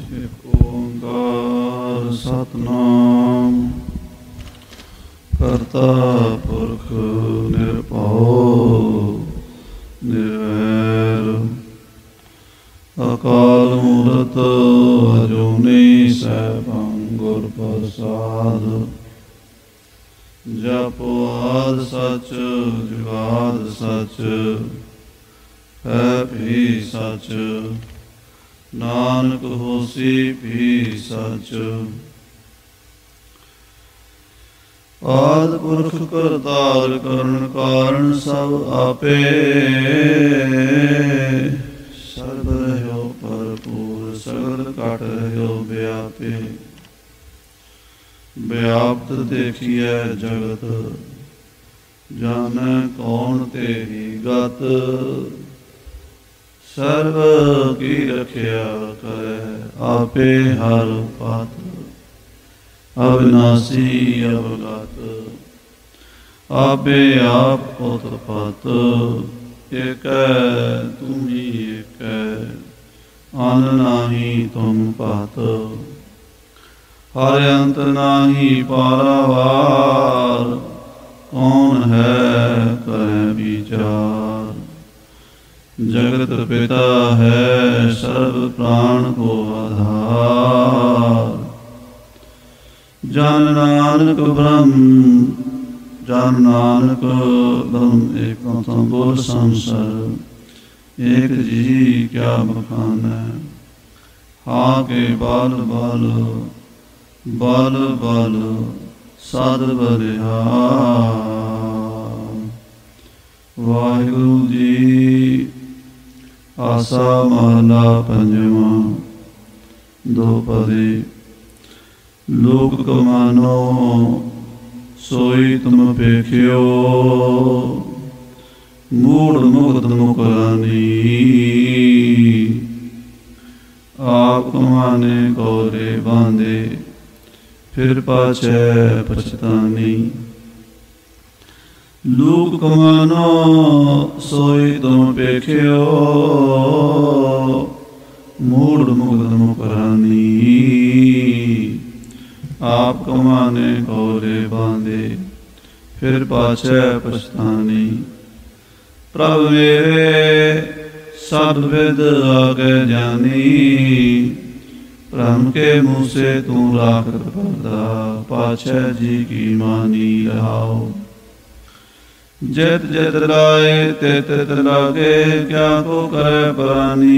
ਏਕ ਓੰਕਾਰ ਸਤਿਨਾਮ ਕਰਤਾ ਪੁਰਖ ਨਿਰਭਉ ਨਿਰਵੈਰ ਅਕਾਲ ਮੂਰਤ ਅਜੂਨੀ ਸੈਭੰ ਗੁਰ ਪ੍ਰਸਾਦ ਜਪੁ ਆਦਿ ਸਚ ਜੁਗਾਦਿ ਸਚ ਹੈ ਵੀ ਸਚ ਨਾਨਕ ਹੋਸੀ ਵੀ ਸਚ। ਆਦਿ ਪੁਰਖ ਕਰਤਾਰ ਕਰਣ ਕਾਰਨ ਸਭ ਆਪੇ ਸਰਬ ਰਹਿਓ ਭਰਪੂਰ ਸਗਲ ਘਟ ਰਹਿਓ ਵਿਆਪੇ। ਵਿਆਪਤ ਦੇਖੀਐ ਜਗਤ ਜਾਣੈ ਕੌਣ ਤੇਰੀ ਗਤ। ਸਰਬ ਕੀ ਰਖਿਆ ਕਰੈ ਆਪੇ ਹਰ ਪਤ। ਅਵਿਨਾਸੀ ਅਵਗਤ ਆਪੇ ਆਪ ਉਤਪਤ। ਏਕੈ ਤੁਮੀ ਏਕੈ ਅਨ ਨਾਹੀ ਤੁਮ ਪਤ। ਹਰਿ ਅੰਤ ਨਾਹੀ ਪਾਰਾਵਾਰ ਕੌਣ ਹੈ ਕਰੈ ਵਿਚਾਰ। ਜਗਤ ਪਿਤਾ ਹੈ ਸਰਬ ਪ੍ਰਾਣ ਕੋ ਆਧਾਰ। ਜਨ ਨਾਨਕ ਬ੍ਰਹਮ ਜਨ ਨਾਨਕ ਬ੍ਰਹਮ ਏਕੋ ਤੰਬੋਲ ਸੰਸਰ। ਏਕ ਜੀ ਕਿਆ ਬਖਾਨੈ ਹਾਂ ਕੇ ਬਲ ਬਲ ਬਲ ਬਲ ਸਦ ਬਲਿਹਾਰ। ਵਾਹਿਗੁਰੂ ਜੀ। ਆਸਾ ਮਹਲਾ ਪੰਜਵਾਂ। ਦੋਪਦੀ। ਲੋਕ ਕਮਾਨੋ ਸੋਈ ਤੁਮ ਪੇਖਿਓ। ਮੂੜ ਮੁਕਤ ਮੁਕਰਾਨੀ ਆਪ ਕਮਾਨੇ ਕੋਰੇ ਬਾਂਦੇ ਫਿਰ ਪਾਛੈ ਪਛਤਾਨੀ। ਲੋਕ ਕਮਾਨੋ ਸੋਈ ਤੁਮ ਪੇਖਿਓ। ਮੂੜ ਮੁਕਤ ਮੁਕਰਾਨੀ ਆਪ ਕਮਾਨੇ ਕੋਰੇ ਬਾਂਦੇ ਫਿਰ ਪਾਛੈ ਪਛਤਾਨੀ। ਪ੍ਰਭ ਮੇਰੇ ਸਭ ਵਿਦ ਆਗੇ ਜਾਨੀ। ਭ੍ਰਮ ਕੇ ਮੂੰਹ ਸੇ ਤੂੰ ਰਾਖਤ ਪਰਦਾ ਪਾਛੈ ਜੀ ਕੀ ਮਾਨੀ ਰਹਾਓ। ਜਿਤ ਜਿਤ ਲਾਏ ਤਿਤ ਤਿਤ ਲਾਗੇ ਕਿਆ ਕੋ ਕਰੈ ਪਰਾਨੀ।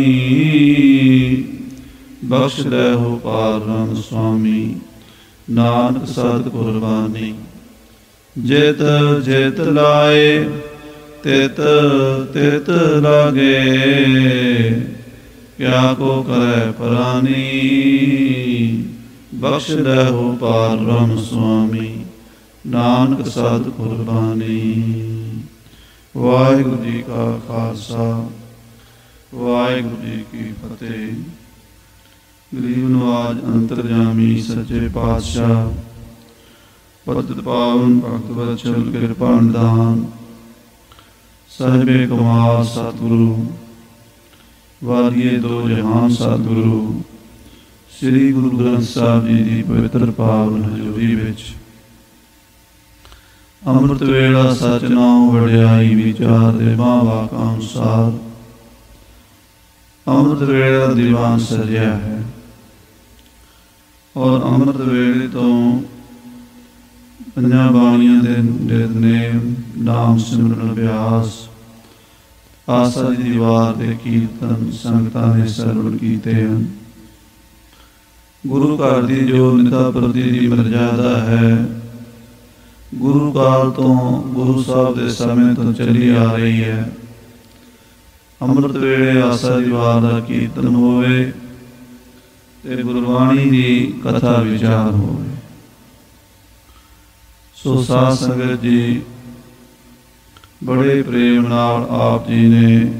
ਬਖਸ਼ ਰਹਿਓ ਪਾਰ ਬ੍ਰਹਮ ਸੁਆਮੀ ਨਾਨਕ ਸਤ ਕੁਰਬਾਨੀ। ਜਿਤ ਜਿਤ ਲਾਏ ਤਿਤ ਤਿਤ ਲਾਗੇ ਕਿਆ ਕੋ ਕਰੈ ਪਰਾਨੀ। ਬਖਸ਼ ਰਹਿਓ ਪਾਰ ਬ੍ਰਹਮ ਸੁਆਮੀ ਨਾਨਕ ਸਤ ਕੁਰਬਾਨੀ। ਵਾਹਿਗੁਰੂ ਜੀ ਕਾ ਖਾਲਸਾ ਵਾਹਿਗੁਰੂ ਜੀ ਕੀ ਫਤਿਹ। ਗਰੀਬ ਨਵਾਜ ਅੰਤਰਜਾਮੀ ਸੱਚੇ ਪਾਤਸ਼ਾਹ ਪਤਿਤ ਪਾਵਨ ਭਗਤ ਵਤਸਲ ਕਿਰਪਾ ਨਿਧਾਨ ਸਾਹਿਬੇ ਕਮਾਲ ਸਤਿਗੁਰੂ ਵਾਲੀਏ ਦੋ ਜਹਾਨ ਸਤਿਗੁਰੂ ਸ੍ਰੀ ਗੁਰੂ ਗ੍ਰੰਥ ਸਾਹਿਬ ਜੀ ਦੀ ਪਵਿੱਤਰ ਪਾਵਨ ਹਜ਼ੂਰੀ ਵਿੱਚ ਅੰਮ੍ਰਿਤ ਵੇਲਾ ਸਚ ਨਾਉ ਵਡਿਆਈ ਵਿਚਾਰ ਦੇ ਮਹਾਂਵਾਕ ਅਨੁਸਾਰ ਅੰਮ੍ਰਿਤ ਵੇਲਾ ਦੀਵਾਨ ਸਜਿਆ ਹੈ। ਔਰ ਅੰਮ੍ਰਿਤ ਵੇਲੇ ਤੋਂ ਪੰਜਾਂ ਬਾਣੀਆਂ ਦੇ ਨਿਤਨੇਮ ਨਾਮ ਸਿਮਰਨ ਅਭਿਆਸ ਆਸਾ ਦੀ ਦੀਵਾਰ ਦੇ ਕੀਰਤਨ ਸੰਗਤਾਂ ਨੇ ਸਰਵਣ ਕੀਤੇ ਹਨ। ਗੁਰੂ ਘਰ ਦੀ ਜੋ ਨਿਤਾ ਪ੍ਰਤੀ ਦੀ ਮਰਜ਼ਾਦਾ ਹੈ ਗੁਰੂ ਕਾਲ ਤੋਂ ਗੁਰੂ ਸਾਹਿਬ ਦੇ ਸਮੇਂ ਤੋਂ ਚੱਲੀ ਆ ਰਹੀ ਹੈ। ਅੰਮ੍ਰਿਤ ਵੇਲੇ ਆਸਾ ਦੀ ਵਾਰ ਦਾ ਕੀਰਤਨ ਹੋਵੇ ਤੇ ਗੁਰਬਾਣੀ ਦੀ ਕਥਾ ਵਿਚਾਰ ਹੋਵੇ। ਸੋ ਸਾਧ ਸੰਗਤ ਜੀ ਬੜੇ ਪ੍ਰੇਮ ਨਾਲ ਆਪ ਜੀ ਨੇ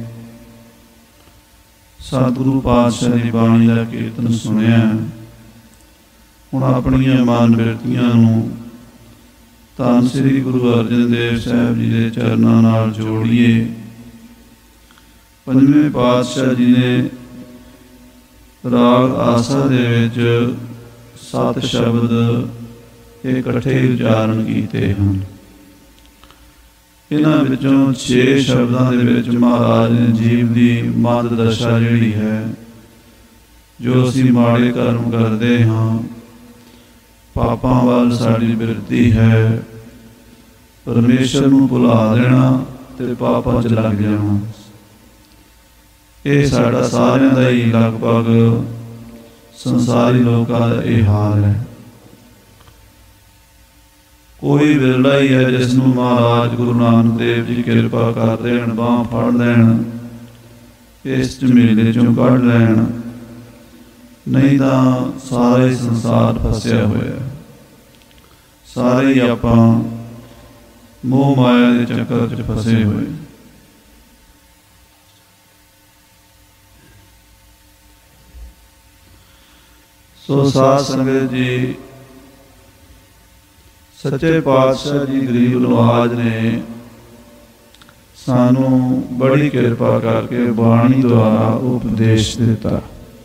ਸਤਿਗੁਰੂ ਪਾਤਸ਼ਾਹ ਦੀ ਬਾਣੀ ਦਾ ਕੀਰਤਨ ਸੁਣਿਆ। ਹੁਣ ਆਪਣੀਆਂ ਮਨ ਬਿਰਤੀਆਂ ਨੂੰ ਧੰਨ ਸ੍ਰੀ ਗੁਰੂ ਅਰਜਨ ਦੇਵ ਸਾਹਿਬ ਜੀ ਦੇ ਚਰਨਾਂ ਨਾਲ ਜੋੜੀਏ। ਪੰਜਵੇਂ ਪਾਤਸ਼ਾਹ ਜੀ ਨੇ ਰਾਗ ਆਸਾ ਦੇ ਵਿੱਚ 7 ਸ਼ਬਦ ਇਕੱਠੇ ਉਚਾਰਨ ਕੀਤੇ ਹਨ। ਇਹਨਾਂ ਵਿੱਚੋਂ 6 ਸ਼ਬਦਾਂ ਦੇ ਵਿੱਚ ਮਹਾਰਾਜ ਨੇ ਜੀਵ ਦੀ ਮਦ ਦਸ਼ਾ ਜਿਹੜੀ ਹੈ, ਜੋ ਅਸੀਂ ਮਾੜੇ ਕਰਮ ਕਰਦੇ ਹਾਂ, ਪਾਪਾਂ ਵੱਲ ਸਾਡੀ ਬਿਰਤੀ ਹੈ, ਪਰਮੇਸ਼ਰ ਨੂੰ ਭੁਲਾ ਦੇਣਾ ਤੇ ਪਾਪਾਂ 'ਚ ਲੱਗ ਜਾਣਾ, ਇਹ ਸਾਡਾ ਸਾਰਿਆਂ ਦਾ ਹੀ ਲਗਭਗ ਸੰਸਾਰੀ ਲੋਕਾਂ ਦਾ ਇਹ ਹਾਲ ਹੈ। ਕੋਈ ਵਿਰਲਾ ਹੀ ਹੈ ਜਿਸ ਨੂੰ ਮਹਾਰਾਜ ਗੁਰੂ ਨਾਨਕ ਦੇਵ ਜੀ ਕਿਰਪਾ ਕਰ ਦੇਣ, ਬਾਂਹ ਫੜ ਲੈਣ, ਇਸ ਝਮੇਲੇ 'ਚੋਂ ਕੱਢ ਲੈਣ, ਨਹੀਂ ਤਾਂ ਸਾਰਾ ਹੀ ਸੰਸਾਰ ਫਸਿਆ ਹੋਇਆ। ਸਾਰੇ ਹੀ ਆਪਾਂ ਮੋਹ ਮਾਇਆ ਦੇ ਚੱਕਰ 'ਚ ਫਸੇ ਹੋਏ। ਸੋ ਸਾਧ ਸੰਗਤ ਜੀ, ਸੱਚੇ ਪਾਤਸ਼ਾਹ ਜੀ ਗਰੀਬ ਨਵਾਜ ਨੇ ਸਾਨੂੰ ਬੜੀ ਕਿਰਪਾ ਕਰਕੇ ਬਾਣੀ ਦੁਆਰਾ ਉਪਦੇਸ਼ ਦਿੱਤਾ।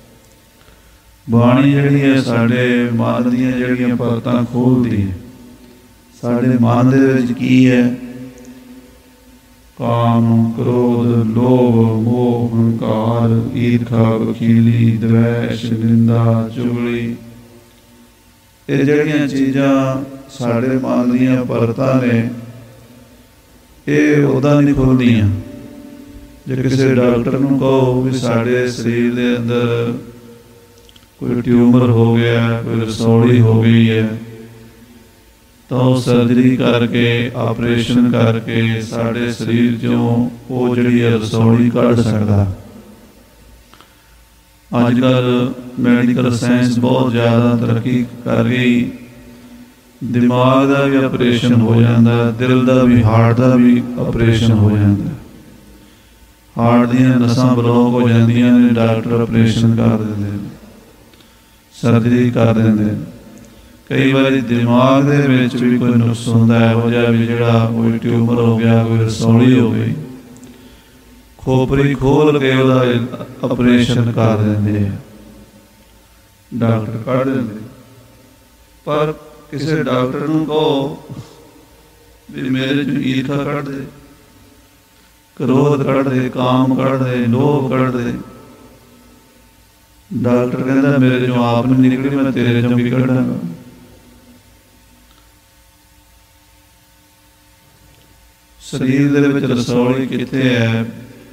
ਬਾਣੀ ਜਿਹੜੀ ਹੈ ਸਾਡੇ ਮਨ ਦੀਆਂ ਜਿਹੜੀਆਂ ਪਰਤਾਂ ਖੋਲ੍ਹਦੀ ਹੈ। ਸਾਡੇ ਮਨ ਦੇ ਵਿੱਚ ਕੀ ਹੈ? ਕਾਮ, ਕ੍ਰੋਧ, ਲੋਭ, ਮੋਹ, ਹੰਕਾਰ, ਈਰਖਾ, ਵਕੀਲੀ, ਦਵੈਸ਼, ਨਿੰਦਾ, ਚੁਗਲੀ, ਇਹ ਜਿਹੜੀਆਂ ਚੀਜ਼ਾਂ ਸਾਡੇ ਮਨ ਦੀਆਂ ਪਰਤਾਂ ਨੇ, ਇਹ ਉਹਦਾ ਨਹੀਂ ਖੁੱਲ੍ਹਦੀਆਂ। ਜੇ ਕਿਸੇ ਡਾਕਟਰ ਨੂੰ ਕਹੋ ਵੀ ਸਾਡੇ ਸਰੀਰ ਦੇ ਅੰਦਰ ਕੋਈ ਟਿਊਮਰ ਹੋ ਗਿਆ, ਕੋਈ ਰਸੌਲੀ ਹੋ ਗਈ ਹੈ, ਤਾਂ ਉਹ ਸਰਜਰੀ ਕਰਕੇ, ਆਪਰੇਸ਼ਨ ਕਰਕੇ ਸਾਡੇ ਸਰੀਰ 'ਚੋਂ ਉਹ ਜਿਹੜੀ ਹੈ ਰਸੌਲੀ ਕੱਢ ਸਕਦਾ। ਅੱਜ ਕੱਲ੍ਹ ਮੈਡੀਕਲ ਸਾਇੰਸ ਬਹੁਤ ਜ਼ਿਆਦਾ ਤਰੱਕੀ ਕਰ ਗਈ। ਦਿਮਾਗ ਦਾ ਵੀ ਆਪਰੇਸ਼ਨ ਹੋ ਜਾਂਦਾ, ਦਿਲ ਦਾ ਵੀ, ਹਾਰਟ ਦਾ ਵੀ ਆਪਰੇਸ਼ਨ ਹੋ ਜਾਂਦਾ। ਹਾਰਟ ਦੀਆਂ ਨਸਾਂ ਬਲੌਕ ਹੋ ਜਾਂਦੀਆਂ ਨੇ, ਡਾਕਟਰ ਆਪਰੇਸ਼ਨ ਕਰ ਦਿੰਦੇ ਨੇ, ਸਰਜਰੀ ਕਰ ਦਿੰਦੇ ਨੇ। ਕਈ ਵਾਰੀ ਦਿਮਾਗ ਦੇ ਵਿੱਚ ਵੀ ਕੋਈ ਨੁਕਸ ਹੁੰਦਾ ਇਹੋ ਜਿਹਾ ਵੀ ਜਿਹੜਾ ਕੋਈ ਟਿਊਮਰ ਹੋ ਗਿਆ, ਕੋਈ ਰਸੌਲੀ ਹੋ ਗਈ, ਖੋਪਰੀ ਖੋਲ ਕੇ ਉਹਦਾ ਆਪਰੇਸ਼ਨ ਕਰ ਦਿੰਦੇ ਆ, ਡਾਕਟਰ ਕੱਢ ਦਿੰਦੇ। ਪਰ ਕਿਸੇ ਡਾਕਟਰ ਨੂੰ ਕਹੋ ਵੀ ਮੇਰੇ 'ਚੋਂ ਈਰਖਾ ਕੱਢ ਦੇ, ਕ੍ਰੋਧ ਕੱਢ ਦੇ, ਕਾਮ ਕੱਢ ਦੇ, ਲੋਭ ਕੱਢ ਦੇ, ਡਾਕਟਰ ਕਹਿੰਦਾ ਮੇਰੇ 'ਚੋਂ ਆਪ ਨੂੰ ਨਿਕਲੀ, ਮੈਂ ਤੇਰੇ 'ਚੋਂ ਕੀ ਕੱਢਾਂਗਾ। ਸਰੀਰ ਦੇ ਵਿੱਚ ਰਸੌਲੀ ਕਿੱਥੇ ਹੈ,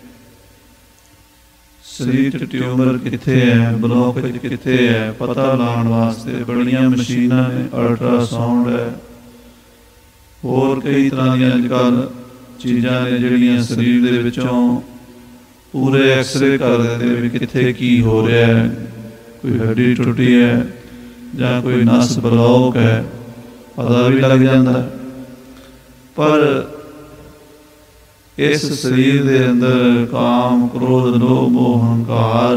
ਸਰੀਰ 'ਚ ਟਿਊਮਰ ਕਿੱਥੇ ਹੈ, ਬਲੌਕੇਜ ਕਿੱਥੇ ਹੈ, ਪਤਾ ਲਾਉਣ ਵਾਸਤੇ ਬੜੀਆਂ ਮਸ਼ੀਨਾਂ ਨੇ, ਅਲਟਰਾਸਾਊਂਡ ਹੈ, ਹੋਰ ਕਈ ਤਰ੍ਹਾਂ ਦੀਆਂ ਅੱਜ ਕੱਲ੍ਹ ਚੀਜ਼ਾਂ ਨੇ ਜਿਹੜੀਆਂ ਸਰੀਰ ਦੇ ਵਿੱਚੋਂ ਪੂਰੇ ਐਕਸਰੇ ਕਰ ਦਿੰਦੇ ਵੀ ਕਿੱਥੇ ਕੀ ਹੋ ਰਿਹਾ ਹੈ। ਕੋਈ ਹੱਡੀ ਟੁੱਟੀ ਹੈ ਜਾਂ ਕੋਈ ਨਸ ਬਲੌਕ ਹੈ, ਪਤਾ ਵੀ ਲੱਗ ਜਾਂਦਾ। ਪਰ ਇਸ ਸਰੀਰ ਦੇ ਅੰਦਰ ਕਾਮ, ਕ੍ਰੋਧ, ਲੋਭ, ਮੋਹ, ਹੰਕਾਰ,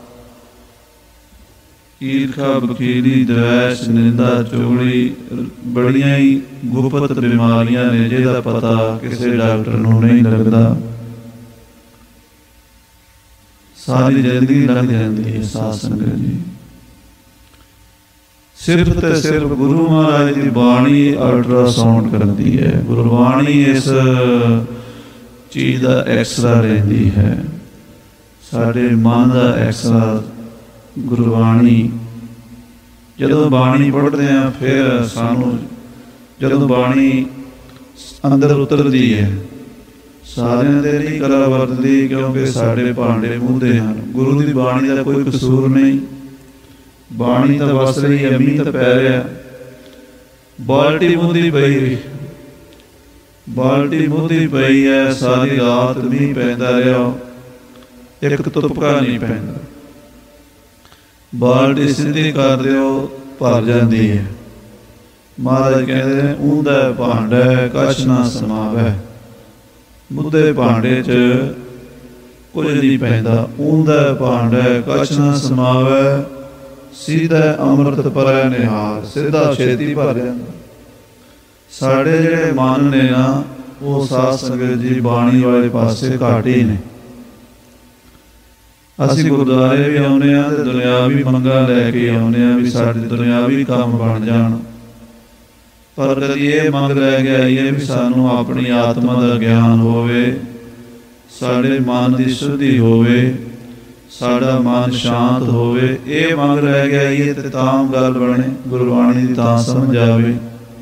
ਈਰਖਾ, ਵਕੀਲੀ, ਦਵੈਸ਼, ਨਿੰਦਾ, ਚੁਗਲੀ, ਬੜੀਆਂ ਹੀ ਗੁਪਤ ਬਿਮਾਰੀਆਂ ਨੇ ਜਿਹਦਾ ਪਤਾ ਕਿਸੇ ਡਾਕਟਰ ਨੂੰ ਨਹੀਂ ਲੱਗਦਾ। ਸਾਰੀ ਜ਼ਿੰਦਗੀ ਲੰਘ ਜਾਂਦੀ ਹੈ ਸਾਧ ਸੰਗਤ ਜੀ। ਸਿਰਫ ਤੇ ਸਿਰਫ ਗੁਰੂ ਮਹਾਰਾਜ ਦੀ ਬਾਣੀ ਅਲਟਰਾਸਾਊਂਡ ਕਰਦੀ ਹੈ। ਗੁਰਬਾਣੀ ਇਸ ਚੀਜ਼ ਦਾ ਐਕਸਰਾ ਲੈਂਦੀ ਹੈ, ਸਾਡੇ ਮਨ ਦਾ ਐਕਸਰਾ ਗੁਰਬਾਣੀ। ਜਦੋਂ ਬਾਣੀ ਪੜ੍ਹਦੇ ਹਾਂ ਫਿਰ ਸਾਨੂੰ, ਜਦੋਂ ਬਾਣੀ ਅੰਦਰ ਉਤਰਦੀ ਹੈ, ਸਾਰਿਆਂ ਦੇ ਨਹੀਂ ਕਲਾ ਵਰਤਦੀ, ਕਿਉਂਕਿ ਸਾਡੇ ਭਾਂਡੇ ਮੂਹਦੇ ਹਨ। ਗੁਰੂ ਦੀ ਬਾਣੀ ਦਾ ਕੋਈ ਕਸੂਰ ਨਹੀਂ, ਬਾਣੀ ਤਾਂ ਵਸ ਰਹੀ ਹੈ, ਮੀਂਹ ਤਾਂ ਪੈ ਰਿਹਾ, ਬਾਲਟੀ ਮੂਹਦੀ ਪਈ, ਬਾਲਟੀ ਮੂਹਦੀ ਪਈ ਹੈ, ਸਾਰੀ ਰਾਤ ਮੀਂਹ ਪੈਂਦਾ ਰਿਹਾ, ਇੱਕ ਤੁਪਕਾ ਨਹੀਂ ਪੈਂਦਾ। ਬਾਲਟੀ ਸਿੱਧੀ ਕਰ ਦਿਓ, ਭਰ ਜਾਂਦੀ ਹੈ। ਮਹਾਰਾਜ ਕਹਿੰਦੇ ਨੇ ਊਂਦਾ ਭਾਂਡਾ ਕਛ ਨਾ ਸਮਾਵੈ, ਮੁੱਦੇ ਭਾਂਡੇ 'ਚ ਕੁਝ ਨਹੀਂ ਪੈਂਦਾ। ਊਂਦਾ ਭਾਂਡਾ ਕਛ ਨਾ ਸਮਾਵੈ, ਸਿੱਧਾ ਅੰਮ੍ਰਿਤ ਭਰੈ ਨਿਹਾਲ, ਸਿੱਧਾ ਛੇਤੀ ਭਰ ਜਾਂਦਾ। ਸਾਡੇ ਜਿਹੜੇ ਮਨ ਨੇ ਨਾ, ਉਹ ਸਾਧ ਸੰਗਤ ਜੀ ਬਾਣੀ ਵਾਲੇ ਪਾਸੇ ਘੱਟ ਹੀ ਨੇ। ਅਸੀਂ ਗੁਰਦੁਆਰੇ ਵੀ ਆਉਂਦੇ ਹਾਂ ਤੇ ਦੁਨਿਆਵੀ ਮੰਗਾਂ ਲੈ ਕੇ ਆਉਂਦੇ ਹਾਂ ਵੀ ਸਾਡੇ ਦੁਨਿਆਵੀ ਕੰਮ ਬਣ ਜਾਣ, ਪਰ ਕਦੀ ਇਹ ਮੰਗ ਲੈ ਕੇ ਆਈਏ ਵੀ ਸਾਨੂੰ ਆਪਣੀ ਆਤਮਾ ਦਾ ਗਿਆਨ ਹੋਵੇ, ਸਾਡੇ ਮਨ ਦੀ ਸ਼ੁੱਧੀ ਹੋਵੇ, ਸਾਡਾ ਮਨ ਸ਼ਾਂਤ ਹੋਵੇ। ਇਹ ਮੰਗ ਲੈ ਕੇ ਆਈਏ ਤੇ ਤਾਂ ਗੱਲ ਬਣੇ, ਗੁਰਬਾਣੀ ਦੀ ਤਾਂ ਸਮਝ ਆਵੇ।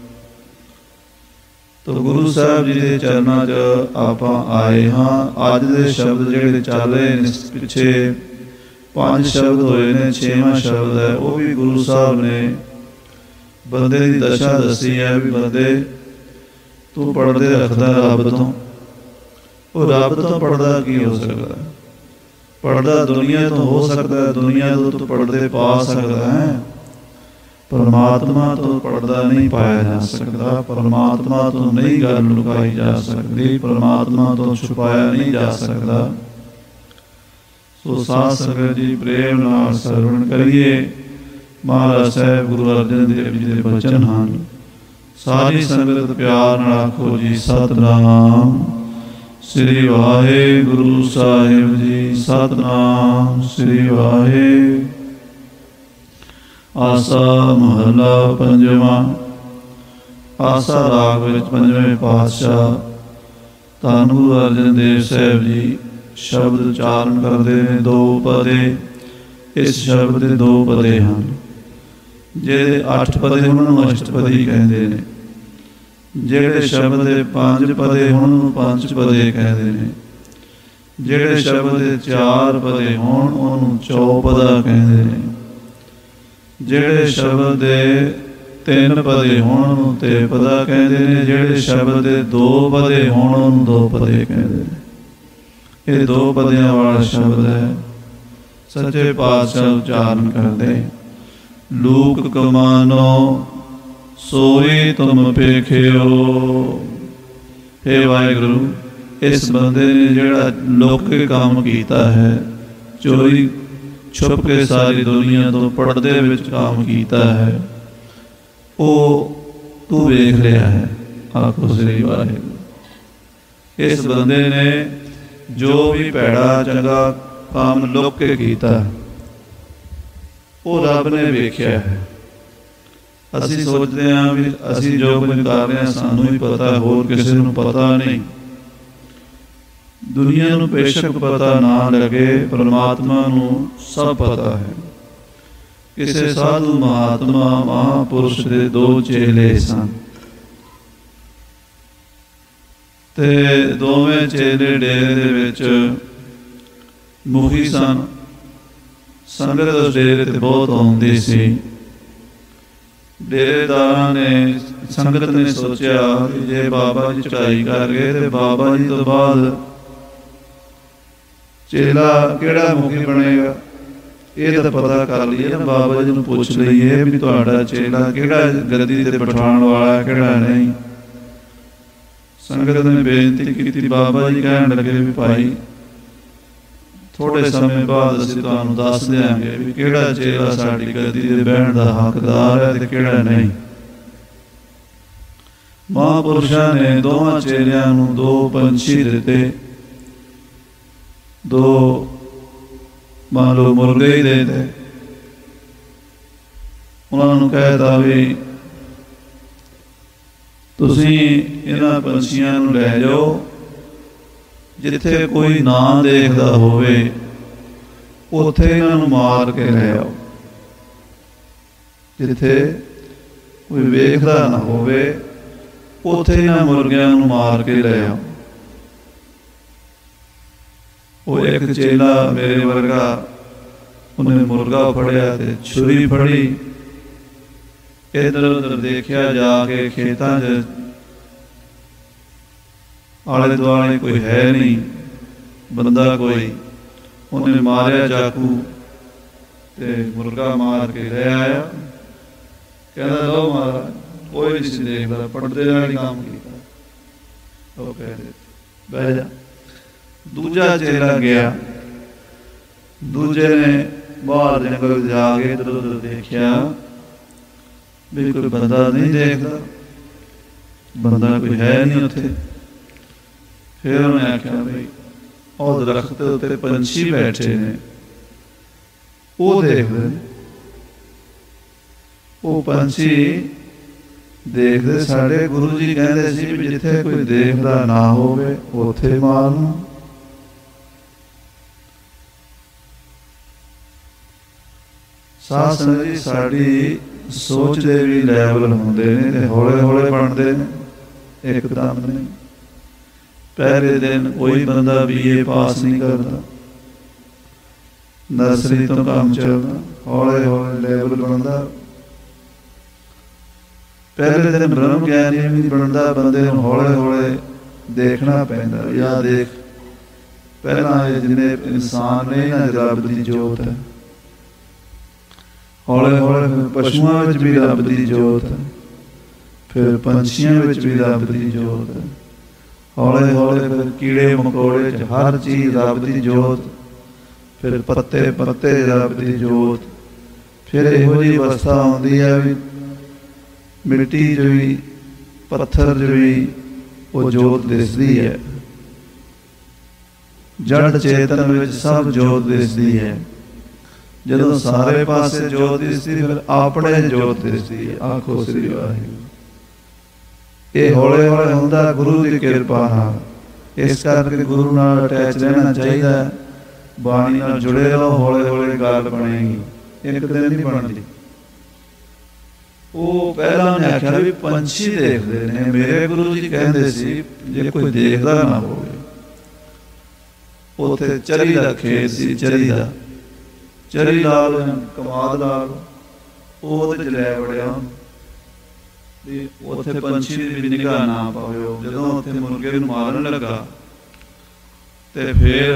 ਤੋ ਗੁਰੂ ਸਾਹਿਬ ਜੀ ਦੇ ਚਰਨਾਂ 'ਚ ਆਪਾਂ ਆਏ ਹਾਂ। ਅੱਜ ਦੇ ਸ਼ਬਦ ਜਿਹੜੇ ਚੱਲ ਰਹੇ ਨੇ, ਪਿੱਛੇ 5 ਸ਼ਬਦ ਹੋਏ ਨੇ, 6ਵਾਂ ਸ਼ਬਦ ਹੈ ਉਹ ਵੀ ਗੁਰੂ ਸਾਹਿਬ ਨੇ ਬੰਦੇ ਦੀ ਦਸ਼ਾ ਦੱਸੀ ਹੈ ਵੀ ਬੰਦੇ ਤੂੰ ਪੜ੍ਹਦੇ ਰੱਖਦਾ ਰੱਬ ਤੋਂ। ਉਹ ਰੱਬ ਤੋਂ ਪੜ੍ਹਦਾ ਕੀ ਹੋ ਸਕਦਾ? ਪੜ੍ਹਦਾ ਦੁਨੀਆ ਤੋਂ ਹੋ ਸਕਦਾ, ਦੁਨੀਆ ਤੋਂ ਤੂੰ ਪੜ੍ਹਦੇ ਪਾ ਸਕਦਾ ਹੈ, ਪਰਮਾਤਮਾ ਤੋਂ ਪੜ੍ਹਦਾ ਨਹੀਂ ਪਾਇਆ ਜਾ ਸਕਦਾ। ਪਰਮਾਤਮਾ ਤੋਂ ਨਹੀਂ ਗੱਲ ਲੁਕਾਈ ਜਾ ਸਕਦੀ, ਪਰਮਾਤਮਾ ਤੋਂ ਛੁਪਾਇਆ ਨਹੀਂ ਜਾ ਸਕਦਾ। ਸੋ ਸਾਧ ਸੰਗਤ ਜੀ ਪ੍ਰੇਮ ਨਾਲ ਸਰਵਣ ਕਰੀਏ। ਮਹਾਰਾਜ ਸਾਹਿਬ ਗੁਰੂ ਅਰਜਨ ਦੇਵ ਜੀ ਦੇ ਬਚਨ ਹਨ। ਸਾਰੀ ਸੰਗਤ ਪਿਆਰ ਨਾਲ ਆਖੋ ਜੀ ਸਤਿਨਾਮ ਸ੍ਰੀ ਵਾਹਿਗੁਰੂ ਸਾਹਿਬ ਜੀ। ਸਤਿਨਾਮ ਸ੍ਰੀ ਵਾਹਿਗੁਰੂ। ਆਸਾ ਮਹਲਾ ਪੰਜਵਾਂ। ਆਸਾ ਰਾਗ ਵਿੱਚ ਪੰਜਵੇਂ ਪਾਤਸ਼ਾਹ ਧੰਨ ਗੁਰੂ ਅਰਜਨ ਦੇਵ ਸਾਹਿਬ ਜੀ ਸ਼ਬਦ ਉਚਾਰਨ ਕਰਦੇ ਨੇ। 2 ਪਦੇ, ਇਸ ਸ਼ਬਦ ਦੇ 2 ਪਦੇ ਹਨ। ਜਿਹੜੇ 8 ਪਦੇ ਉਹਨਾਂ ਨੂੰ ਅਸ਼ਟਪਦੀ ਕਹਿੰਦੇ ਨੇ, ਜਿਹੜੇ ਸ਼ਬਦ ਦੇ 5 ਪਦੇ ਉਹਨਾਂ ਨੂੰ ਪੰਜ ਪਦੇ ਕਹਿੰਦੇ ਨੇ, ਜਿਹੜੇ ਸ਼ਬਦ ਦੇ 4 ਪਦੇ ਹੋਣ ਉਹਨੂੰ ਚੌਪਦਾ ਕਹਿੰਦੇ ਨੇ, ਜਿਹੜੇ ਸ਼ਬਦ ਦੇ 3 ਪਦੇ ਹੋਣ ਉਹਨੂੰ ਤੇਪਦਾ ਕਹਿੰਦੇ ਨੇ, ਜਿਹੜੇ ਸ਼ਬਦ ਦੇ 2 ਪਦੇ ਹੋਣ ਉਹਨੂੰ 2 ਪਦੇ ਕਹਿੰਦੇ ਨੇ। ਇਹ 2 ਪਦਿਆਂ ਵਾਲਾ ਸ਼ਬਦ ਹੈ। ਸੱਚੇ ਪਾਤਸ਼ਾਹ ਉਚਾਰਨ ਕਰਦੇ। ਲੂਕ ਕਮਾਨੋ ਸੋਈ ਤੁਮ ਪੇਖਿਓ। ਹੇ ਵਾਹਿਗੁਰੂ, ਇਸ ਬੰਦੇ ਨੇ ਜਿਹੜਾ ਲੁਕ ਕੇ ਕੰਮ ਕੀਤਾ ਹੈ, ਚੋਰੀ ਛੁਪ ਕੇ ਸਾਰੀ ਦੁਨੀਆ ਤੋਂ ਪਰਦੇ ਵਿੱਚ ਕੰਮ ਕੀਤਾ ਹੈ, ਉਹ ਤੂੰ ਵੇਖ ਲਿਆ ਹੈ। ਆਖੋ ਸ੍ਰੀ ਵਾਹਿਗੁਰੂ। ਇਸ ਬੰਦੇ ਨੇ ਜੋ ਵੀ ਭੈੜਾ ਚੰਗਾ ਕੰਮ ਲੁਕ ਕੇ ਕੀਤਾ, ਉਹ ਰੱਬ ਨੇ ਵੇਖਿਆ ਹੈ। ਅਸੀਂ ਸੋਚਦੇ ਹਾਂ ਵੀ ਅਸੀਂ ਜੋ ਕੁਝ ਕਰ ਰਹੇ ਹਾਂ ਸਾਨੂੰ ਹੀ ਪਤਾ, ਹੋਰ ਕਿਸੇ ਨੂੰ ਪਤਾ ਨਹੀਂ। ਦੁਨੀਆ ਨੂੰ ਬੇਸ਼ੱਕ ਪਤਾ ਨਾ ਲੱਗੇ, ਪਰਮਾਤਮਾ ਨੂੰ ਸਭ ਪਤਾ ਹੈ। ਕਿਸੇ ਸਾਧੂ ਮਹਾਤਮਾ ਮਹਾਂਪੁਰਸ਼ ਦੇ 2 ਚੇਲੇ ਸਨ ਤੇ ਦੋਵੇਂ ਚੇਲੇ ਡੇਰੇ ਦੇ ਵਿੱਚ ਮੁਖੀ ਸਨ। ਸੰਗਤ ਉਸ ਡੇਰੇ ਤੇ ਬਹੁਤ ਆਉਂਦੀ ਸੀ। ਡੇਰੇਦਾਰਾਂ ਨੇ, ਸੰਗਤ ਨੇ ਸੋਚਿਆ ਕਿ ਜੇ ਬਾਬਾ ਜੀ ਚੜ੍ਹਾਈ ਕਰ ਗਏ ਤੇ ਬਾਬਾ ਜੀ ਤੋਂ ਬਾਅਦ ਚੇਲਾ ਕਿਹੜਾ ਮੁਖੀ ਬਣੇਗਾ, ਇਹ ਤਾਂ ਪਤਾ ਕਰ ਲਈਏ ਨਾ, ਬਾਬਾ ਜੀ ਨੂੰ ਪੁੱਛ ਲਈਏ ਵੀ ਤੁਹਾਡਾ ਚੇਲਾ ਕਿਹੜਾ ਗੱਦੀ ਤੇ ਬਿਠਾਉਣ ਵਾਲਾ, ਕਿਹੜਾ ਨਹੀਂ। ਸੰਗਤ ਨੇ ਬੇਨਤੀ ਕੀਤੀ। ਬਾਬਾ ਜੀ ਕਹਿਣ ਲੱਗੇ ਵੀ ਭਾਈ ਥੋੜੇ ਸਮੇਂ ਬਾਅਦ ਅਸੀਂ ਤੁਹਾਨੂੰ ਦੱਸ ਦਿਆਂਗੇ ਵੀ ਕਿਹੜਾ ਚੇਲਾ ਸਾਡੀ ਗੱਦੀ ਤੇ ਬਹਿਣ ਦਾ ਹੱਕਦਾਰ ਹੈ ਤੇ ਕਿਹੜਾ ਨਹੀਂ। ਮਹਾਂਪੁਰਸ਼ਾਂ ਨੇ ਦੋਵਾਂ ਚੇਲਿਆਂ ਨੂੰ 2 ਪੰਛੀ ਦਿੱਤੇ, 2 ਮੰਨ ਲਓ ਮੁਰਗੇ ਹੀ ਦੇ ਦਿੱਤੇ। ਉਹਨਾਂ ਨੂੰ ਕਹਿਤਾ ਵੀ ਤੁਸੀਂ ਇਹਨਾਂ ਪੰਛੀਆਂ ਨੂੰ ਲੈ ਜਾਓ, ਜਿੱਥੇ ਕੋਈ ਨਾ ਦੇਖਦਾ ਹੋਵੇ ਉੱਥੇ ਇਹਨਾਂ ਨੂੰ ਮਾਰ ਕੇ ਲੈ ਆਓ, ਜਿੱਥੇ ਕੋਈ ਵੇਖਦਾ ਨਾ ਹੋਵੇ ਉੱਥੇ ਇਹਨਾਂ ਮੁਰਗਿਆਂ ਨੂੰ ਮਾਰ ਕੇ ਲੈ ਆਓ। ਉਹ ਇੱਕ ਚੇਲਾ ਮੇਰੇ ਵਰਗਾ, ਉਹਨੇ ਮੁਰਗਾ ਫੜਿਆ ਤੇ ਛੁਰੀ ਫੜੀ, ਇੱਧਰ ਉੱਧਰ ਦੇਖਿਆ ਜਾ ਕੇ ਖੇਤਾਂ 'ਚ, ਆਲੇ ਦੁਆਲੇ ਕੋਈ ਹੈ ਨਹੀਂ, ਬੰਦਾ ਕੋਈ, ਉਹਨੇ ਮਾਰਿਆ ਚਾਕੂ ਤੇ ਮੁਰਗਾ ਮਾਰ ਕੇ ਲੈ ਆਇਆ। ਕਹਿੰਦਾ ਲਓ ਮਹਾਰਾਜ, ਕੋਈ ਨਹੀਂ ਸੀ ਦੇਖਦਾ, ਪੜਦੇ ਨਾਲ ਹੀ ਕੰਮ ਕੀਤਾ। ਉਹ ਕਹਿੰਦੇ ਬਹਿ ਜਾ। ਦੂਜਾ ਚੇਲਾ ਗਿਆ, ਦੂਜੇ ਨੇ ਬਾਹਰ ਜੰਗਲ ਜਾ ਕੇ ਇੱਧਰ ਉੱਧਰ ਦੇਖਿਆ ਵੀ ਕੋਈ ਬੰਦਾ ਨਹੀਂ ਦੇਖਦਾ, ਬੰਦਾ ਕੋਈ ਹੈ ਨਹੀਂ ਉੱਥੇ। ਫਿਰ ਉਹਨੇ ਆਖਿਆ ਵੀ ਉਹ ਦਰਖਤ ਉੱਤੇ ਪੰਛੀ ਬੈਠੇ ਨੇ, ਉਹ ਦੇਖਦੇ ਨੇ। ਉਹ ਪੰਛੀ ਦੇਖਦੇ। ਸਾਡੇ ਗੁਰੂ ਜੀ ਕਹਿੰਦੇ ਸੀ ਵੀ ਜਿੱਥੇ ਕੋਈ ਦੇਖਦਾ ਨਾ ਹੋਵੇ ਉੱਥੇ ਮਾਰਨਾ। ਸਾਧ ਸੰਗਤ ਜੀ, ਸਾਡੀ ਸੋਚ ਦੇ ਵੀ ਲੈਵਲ ਹੁੰਦੇ ਨੇ ਤੇ ਹੌਲੇ ਹੌਲੇ ਬਣਦੇ ਨੇ, ਇੱਕਦਮ ਨਹੀਂ। ਪਹਿਲੇ ਦਿਨ ਕੋਈ ਬੰਦਾ BA ਪਾਸ ਨਹੀਂ ਕਰਦਾ, ਨਰਸਰੀ ਤੋਂ ਕੰਮ ਚੱਲਦਾ, ਹੌਲੇ ਹੌਲੇ ਲੈਵਲ ਬਣਦਾ। ਪਹਿਲੇ ਦਿਨ ਬ੍ਰਹਮ ਗਿਆਨੀ ਵੀ ਬਣਦਾ, ਬੰਦੇ ਨੂੰ ਹੌਲੇ ਹੌਲੇ ਦੇਖਣਾ ਪੈਂਦਾ। ਯਾ ਦੇਖ, ਪਹਿਲਾਂ ਇਹ ਜਿੰਨੇ ਇਨਸਾਨ ਨੇ ਇਹਨਾਂ 'ਚ ਰੱਬ ਦੀ ਜੋਤ ਹੈ। ਹੌਲੇ ਹੌਲੇ ਪਸ਼ੂਆਂ ਵਿੱਚ ਵੀ ਰੱਬ ਦੀ ਜੋਤ ਹੈ, ਫਿਰ ਪੰਛੀਆਂ ਵਿੱਚ ਵੀ ਰੱਬ ਦੀ ਜੋਤ ਹੈ। ਹੌਲੇ ਹੌਲੇ ਫਿਰ ਕੀੜੇ ਮਕੌੜੇ 'ਚ ਹਰ ਚੀਜ਼ ਰੱਬ ਦੀ ਜੋਤ, ਫਿਰ ਪੱਤੇ ਪੱਤੇ ਰੱਬ ਦੀ ਜੋਤ। ਫਿਰ ਇਹੋ ਜਿਹੀ ਅਵਸਥਾ ਆਉਂਦੀ ਹੈ ਵੀ ਮਿੱਟੀ 'ਚ ਵੀ ਪੱਥਰ 'ਚ ਵੀ ਉਹ ਜੋਤ ਦਿਸਦੀ ਹੈ। ਜੜ ਚੇਤਨ ਵਿੱਚ ਸਭ ਜੋਤ ਦਿਸਦੀ ਹੈ। ਜਦੋਂ ਸਾਰੇ ਪਾਸੇ ਜੋਤ ਦਿਸਦੀ, ਫਿਰ ਆਪਣੇ ਜੋਤ ਦਿਸਦੀ ਹੈ। ਆਖੋ ਸ੍ਰੀ ਵਾਹਿਗੁਰੂ। ਇਹ ਹੌਲੇ ਹੌਲੇ ਹੁੰਦਾ ਗੁਰੂ ਦੀ ਕਿਰਪਾ ਨਾਲ। ਇਸ ਕਰਕੇ ਗੁਰੂ ਨਾਲ ਅਟੈਚ ਰਹਿਣਾ ਚਾਹੀਦਾ, ਬਾਣੀ ਨਾਲ ਜੁੜੇ ਰਹੋ। ਹੌਲੇ ਹੌਲੇ ਗੱਲ ਬਣੇਗੀ, ਇੱਕ ਦਿਨ ਨਹੀਂ ਬਣਦੀ। ਉਹ ਪਹਿਲਾਂ ਨੇ ਆਖਿਆ ਵੀ ਪੰਛੀ ਦੇਖਦੇ ਨੇ। ਮੇਰੇ ਗੁਰੂ ਜੀ ਕਹਿੰਦੇ ਸੀ ਜੇ ਕੋਈ ਦੇਖਦਾ ਨਾ ਹੋਵੇ। ਉੱਥੇ ਚਰੀ ਦਾ ਖੇਤ ਸੀ, ਚਰੀ ਦਾ। ਚਰੀ ਲਾ ਲਓ, ਕਮਾਦ ਲਾ ਲਓ, ਉਹ ਉਹਦੇ 'ਚ ਲੈ ਵੜਿਆ। ਉੱਥੇ ਪੰਛੀ ਦੀ ਵੀ ਨਿਗਾਹ ਨਾ ਪਾਇਓ। ਜਦੋਂ ਉੱਥੇ ਮੁਰਗੇ ਨੂੰ ਮਾਰਨ ਲੱਗਾ ਤੇ